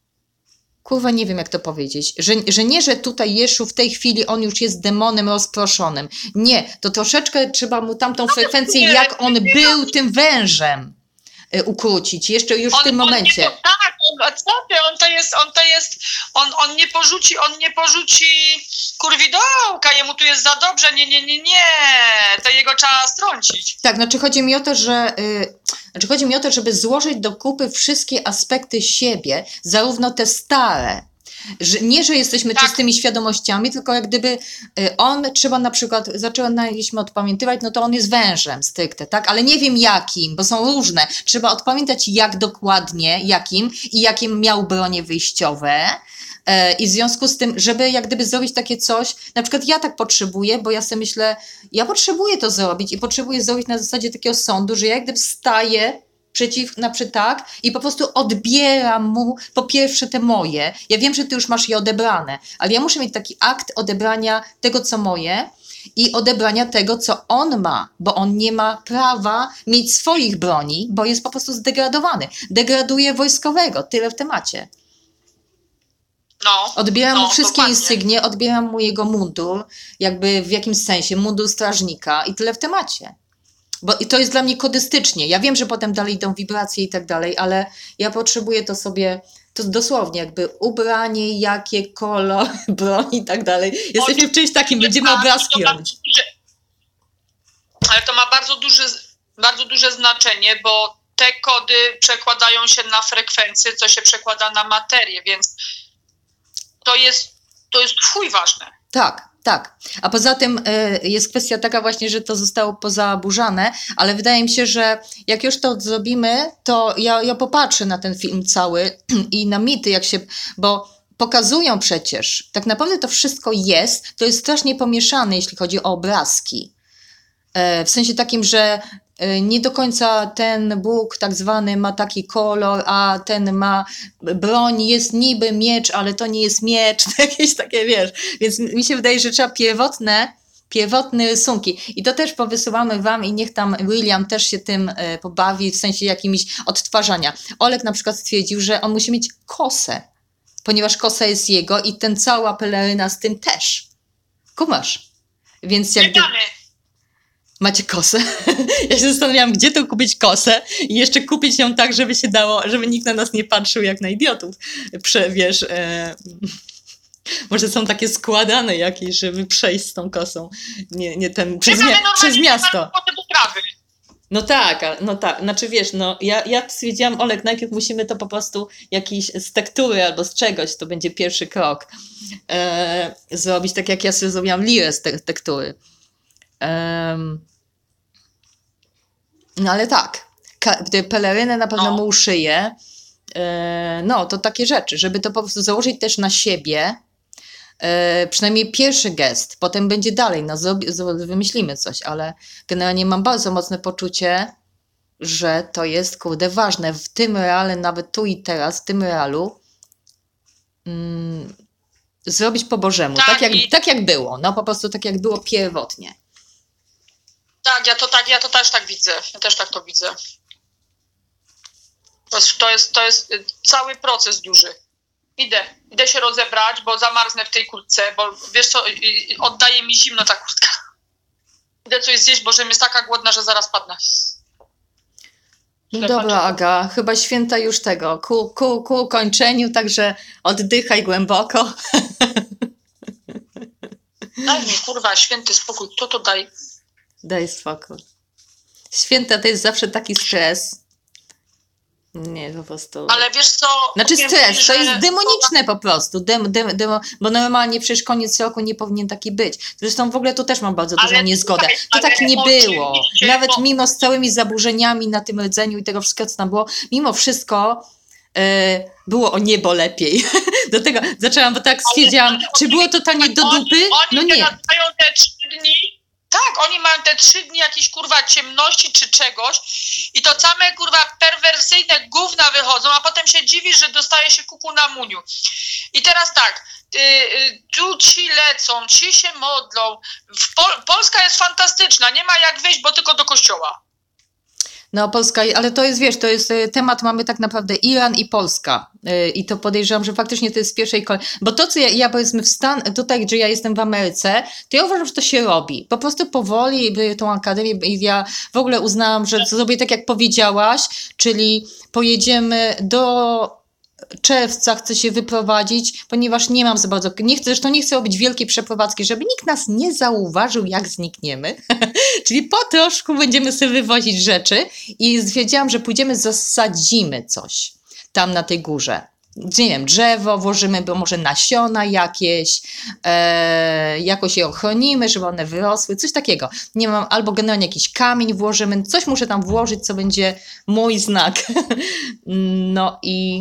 kurwa, nie wiem jak to powiedzieć, że, że nie, że tutaj Jeszu w tej chwili on już jest demonem rozproszonym. Nie, to troszeczkę trzeba mu tamtą frekwencję, nie, jak on nie, był tym wężem y, ukrócić, jeszcze już w On, tym on momencie. Nie, tak, on, co ty, on to jest, on to jest, on, on nie porzuci, on nie porzuci kurwidołka, jemu tu jest za dobrze, nie, nie, nie, nie, to jego trzeba strącić. Tak, znaczy chodzi mi o to, że y, znaczy chodzi mi o to, żeby złożyć do kupy wszystkie aspekty siebie, zarówno te stare, że nie, że jesteśmy Tak. czystymi świadomościami, tylko jak gdyby y, on trzeba na przykład, zaczęliśmy odpamiętywać, no to on jest wężem stricte, tak? Ale nie wiem jakim, bo są różne. Trzeba odpamiętać jak dokładnie, jakim i jakie miał bronie wyjściowe. I w związku z tym, żeby jak gdyby zrobić takie coś, na przykład ja tak potrzebuję, bo ja sobie myślę, ja potrzebuję to zrobić i potrzebuję zrobić na zasadzie takiego sądu, że ja jak gdyby staję przeciw, na przykład tak i po prostu odbieram mu po pierwsze te moje. Ja wiem, że ty już masz je odebrane, ale ja muszę mieć taki akt odebrania tego, co moje i odebrania tego, co on ma, bo on nie ma prawa mieć swoich broni, bo jest po prostu zdegradowany. Degraduje wojskowego, tyle w temacie. No, Odbieram no, mu wszystkie dokładnie. insygnie, odbieram mu jego mundur, jakby w jakimś sensie, mundur strażnika i tyle w temacie. Bo i to jest dla mnie kodystycznie. Ja wiem, że potem dalej idą wibracje i tak dalej, ale ja potrzebuję to sobie, to dosłownie jakby ubranie, jakie, kolor, broń i tak dalej. Jesteśmy w czymś takim, będziemy Tak, obrazki to ma robić. duże- Ale to ma bardzo duże, bardzo duże znaczenie, bo te kody przekładają się na frekwencję, co się przekłada na materię, więc to jest, to jest chuj ważne. Tak, tak. A poza tym y, jest kwestia taka właśnie, że to zostało pozaburzane, ale wydaje mi się, że jak już to zrobimy, to ja, ja popatrzę na ten film cały i na mity, jak się, bo pokazują przecież, tak naprawdę to wszystko jest, to jest strasznie pomieszane, jeśli chodzi o obrazki. E, w sensie takim, że e, nie do końca ten Bóg tak zwany ma taki kolor, a ten ma broń, jest niby miecz, ale to nie jest miecz, jakieś takie, wiesz. Więc mi się wydaje, że trzeba pierwotne, pierwotne rysunki. I to też powysyłamy wam i niech tam William też się tym e, pobawi, w sensie jakimiś odtwarzania. Olek na przykład stwierdził, że on musi mieć kosę, ponieważ kosa jest jego i ten cała peleryna z tym też. Kumasz? Więc Nie jakby... mamy. Macie kosę? Ja się zastanawiałam, gdzie to kupić kosę i jeszcze kupić ją tak, żeby się dało, żeby nikt na nas nie patrzył jak na idiotów. Prze, wiesz, e, może są takie składane jakieś, żeby przejść z tą kosą. Nie, nie ten, przez, mamy mia- normalnie przez miasto. potem do trawy. No tak, a- no tak, znaczy wiesz, no ja, ja stwierdziłam, Olek, najpierw musimy to po prostu jakiś z tektury albo z czegoś, to będzie pierwszy krok, e, zrobić tak jak ja sobie zrobiłam lirę z te, tektury. Um, no ale tak, ka- te pelerynę na pewno No. mu uszyję. e, no to takie rzeczy, żeby to po prostu założyć też na siebie, e, przynajmniej pierwszy gest, potem będzie dalej, no zrobi, zro- wymyślimy coś, ale generalnie mam bardzo mocne poczucie, że to jest, kurde, ważne w tym reale, nawet tu i teraz, w tym realu, mm, zrobić po Bożemu, tak, Tak, jak, i- tak jak było, no po prostu tak jak było pierwotnie. Tak, ja to tak, ja to też tak widzę. Ja też tak to widzę. To jest, to jest, to jest y, cały proces duży. Idę, idę się rozebrać, bo zamarznę w tej kurtce, bo wiesz co, y, y, oddaje mi zimno ta kurtka. Idę coś zjeść, bo żebym jest taka głodna, że zaraz padnę. No Źle dobra, kończę. Aga, chyba święta już tego, ku, ku, ku kończeniu, także oddychaj głęboko. Daj mi, kurwa, święty spokój, co to daj? Daj spokój. Święta to jest zawsze taki stres. Nie, po prostu... Ale wiesz co... Znaczy powiem stres, ci, to że- jest demoniczne po prostu, dem, dem, demo, bo normalnie przecież koniec roku nie powinien taki być. Zresztą w ogóle tu też mam bardzo dużą Ale niezgodę. słuchaj, To tak ale nie było. oczywiście, Nawet bo- mimo z całymi zaburzeniami na tym rdzeniu i tego wszystkiego, co tam było, mimo wszystko e, było o niebo lepiej. Do tego zaczęłam, bo tak stwierdziłam, ale czy było totalnie do Oni- dupy? Oni No nie. teraz mają te trzy dni. Tak, oni mają te trzy dni jakiejś kurwa ciemności czy czegoś i to same kurwa perwersyjne gówna wychodzą, a potem się dziwisz, że dostaje się kuku na muniu. I teraz tak, y, y, tu ci lecą, ci się modlą. W Pol- Polska jest fantastyczna, nie ma jak wyjść, bo tylko do kościoła. No Polska, ale to jest, wiesz, to jest e, temat, mamy tak naprawdę Iran i Polska E, i to podejrzewam, że faktycznie to jest z pierwszej kolejności, bo to co ja, ja powiedzmy w Stan, tutaj, gdzie ja jestem w Ameryce, to ja uważam, że to się robi, po prostu powoli by tą akademię i ja w ogóle uznałam, że zrobię tak jak powiedziałaś, czyli pojedziemy do czerwca, chcę się wyprowadzić, ponieważ nie mam za bardzo, nie chcę, zresztą nie chcę robić wielkiej przeprowadzki, żeby nikt nas nie zauważył, jak znikniemy. Czyli po troszku będziemy sobie wywozić rzeczy i stwierdziłam, że pójdziemy, zasadzimy coś tam na tej górze. Nie wiem, drzewo włożymy, bo może nasiona jakieś, e, jakoś je ochronimy, żeby one wyrosły, coś takiego. Nie mam, albo generalnie jakiś kamień włożymy, coś muszę tam włożyć, co będzie mój znak. No i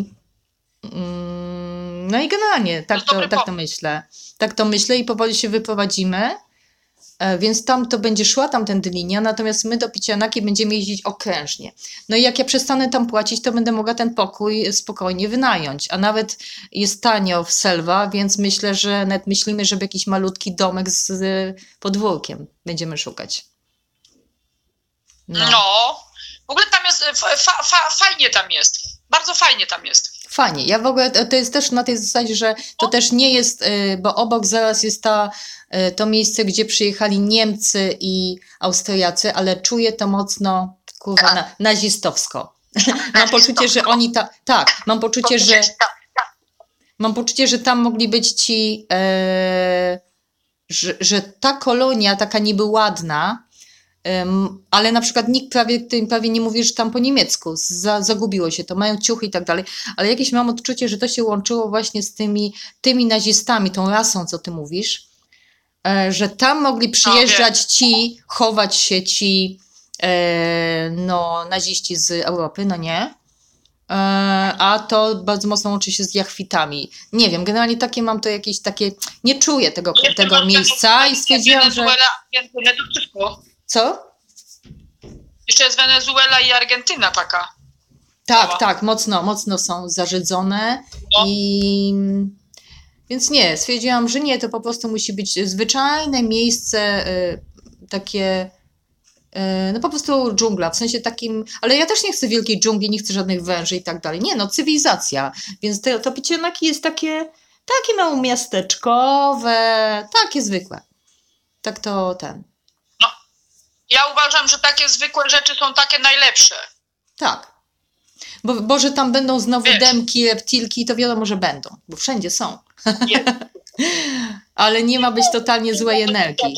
mm, no i generalnie tak To dobry to, tak to myślę. Tak to myślę i powoli się wyprowadzimy. E, Więc tam to będzie szła tamtędy linia, natomiast my do Picianaki będziemy jeździć okrężnie. No i jak ja przestanę tam płacić, to będę mogła ten pokój spokojnie wynająć. A nawet jest tanio w Selwa, więc myślę, że nawet myślimy, żeby jakiś malutki domek z y, podwórkiem będziemy szukać. No. W ogóle tam jest, fa, fa, fa, fajnie tam jest. Bardzo fajnie tam jest. Fajnie. Ja w ogóle to jest też na tej zasadzie, że to też nie jest, y, bo obok zaraz jest ta, y, to miejsce, gdzie przyjechali Niemcy i Austriacy, ale czuję to mocno, kurwa, na, nazistowsko. Mam poczucie, że oni ta, tak, mam poczucie, że mam poczucie, że tam mogli być ci, e, że, że ta kolonia taka niby ładna, em, ale na przykład nikt prawie, tym prawie nie mówi, że tam po niemiecku, za, zagubiło się to, mają ciuchy i tak dalej, ale jakieś mam odczucie, że to się łączyło właśnie z tymi, tymi nazistami, tą rasą, co ty mówisz, e, że tam mogli przyjeżdżać ci, chować się ci e, no, naziści z Europy, no nie? E, a to bardzo mocno łączy się z jachwitami. Nie wiem, generalnie takie mam to jakieś takie, nie czuję tego, Jeszcze tego masz miejsca i stwierdziłam, że... Wenezuela, Argentynę, to wszystko. Co? Jeszcze jest Wenezuela i Argentyna taka. Tak, Cała. tak, mocno, mocno są zażydzone No. i... Więc nie, stwierdziłam, że nie, to po prostu musi być zwyczajne miejsce, y, takie, y, no po prostu dżungla, w sensie takim, ale ja też nie chcę wielkiej dżungli, nie chcę żadnych węży i tak dalej. Nie, no cywilizacja, więc to, to Picianaki jest takie, takie mało miasteczkowe, takie zwykłe. Tak to ten, Ja uważam, że takie zwykłe rzeczy są takie najlepsze. tak. Bo, bo że tam będą znowu Wiesz. demki, reptilki, to wiadomo, że będą, bo wszędzie są. Nie. Ale nie ma być totalnie złej energii.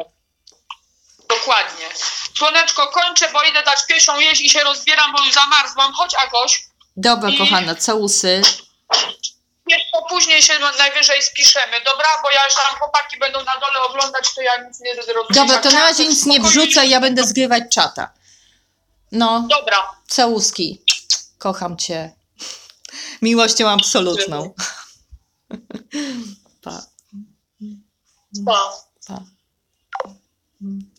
Dokładnie. Słoneczko, kończę, bo idę dać piesią jeść i się rozbieram, bo już zamarzłam. Chodź, Agoś. Dobra, I- kochana, całusy. Jeszcze później się najwyżej spiszemy, dobra? Bo ja już tam chłopaki będą na dole oglądać, to ja nic nie zrozumiem. Dobra, to na razie nic nie wrzucaj, ja będę zgrywać czata. No, Dobra. całuski. Kocham cię. Miłością absolutną. Pa. Pa. Pa.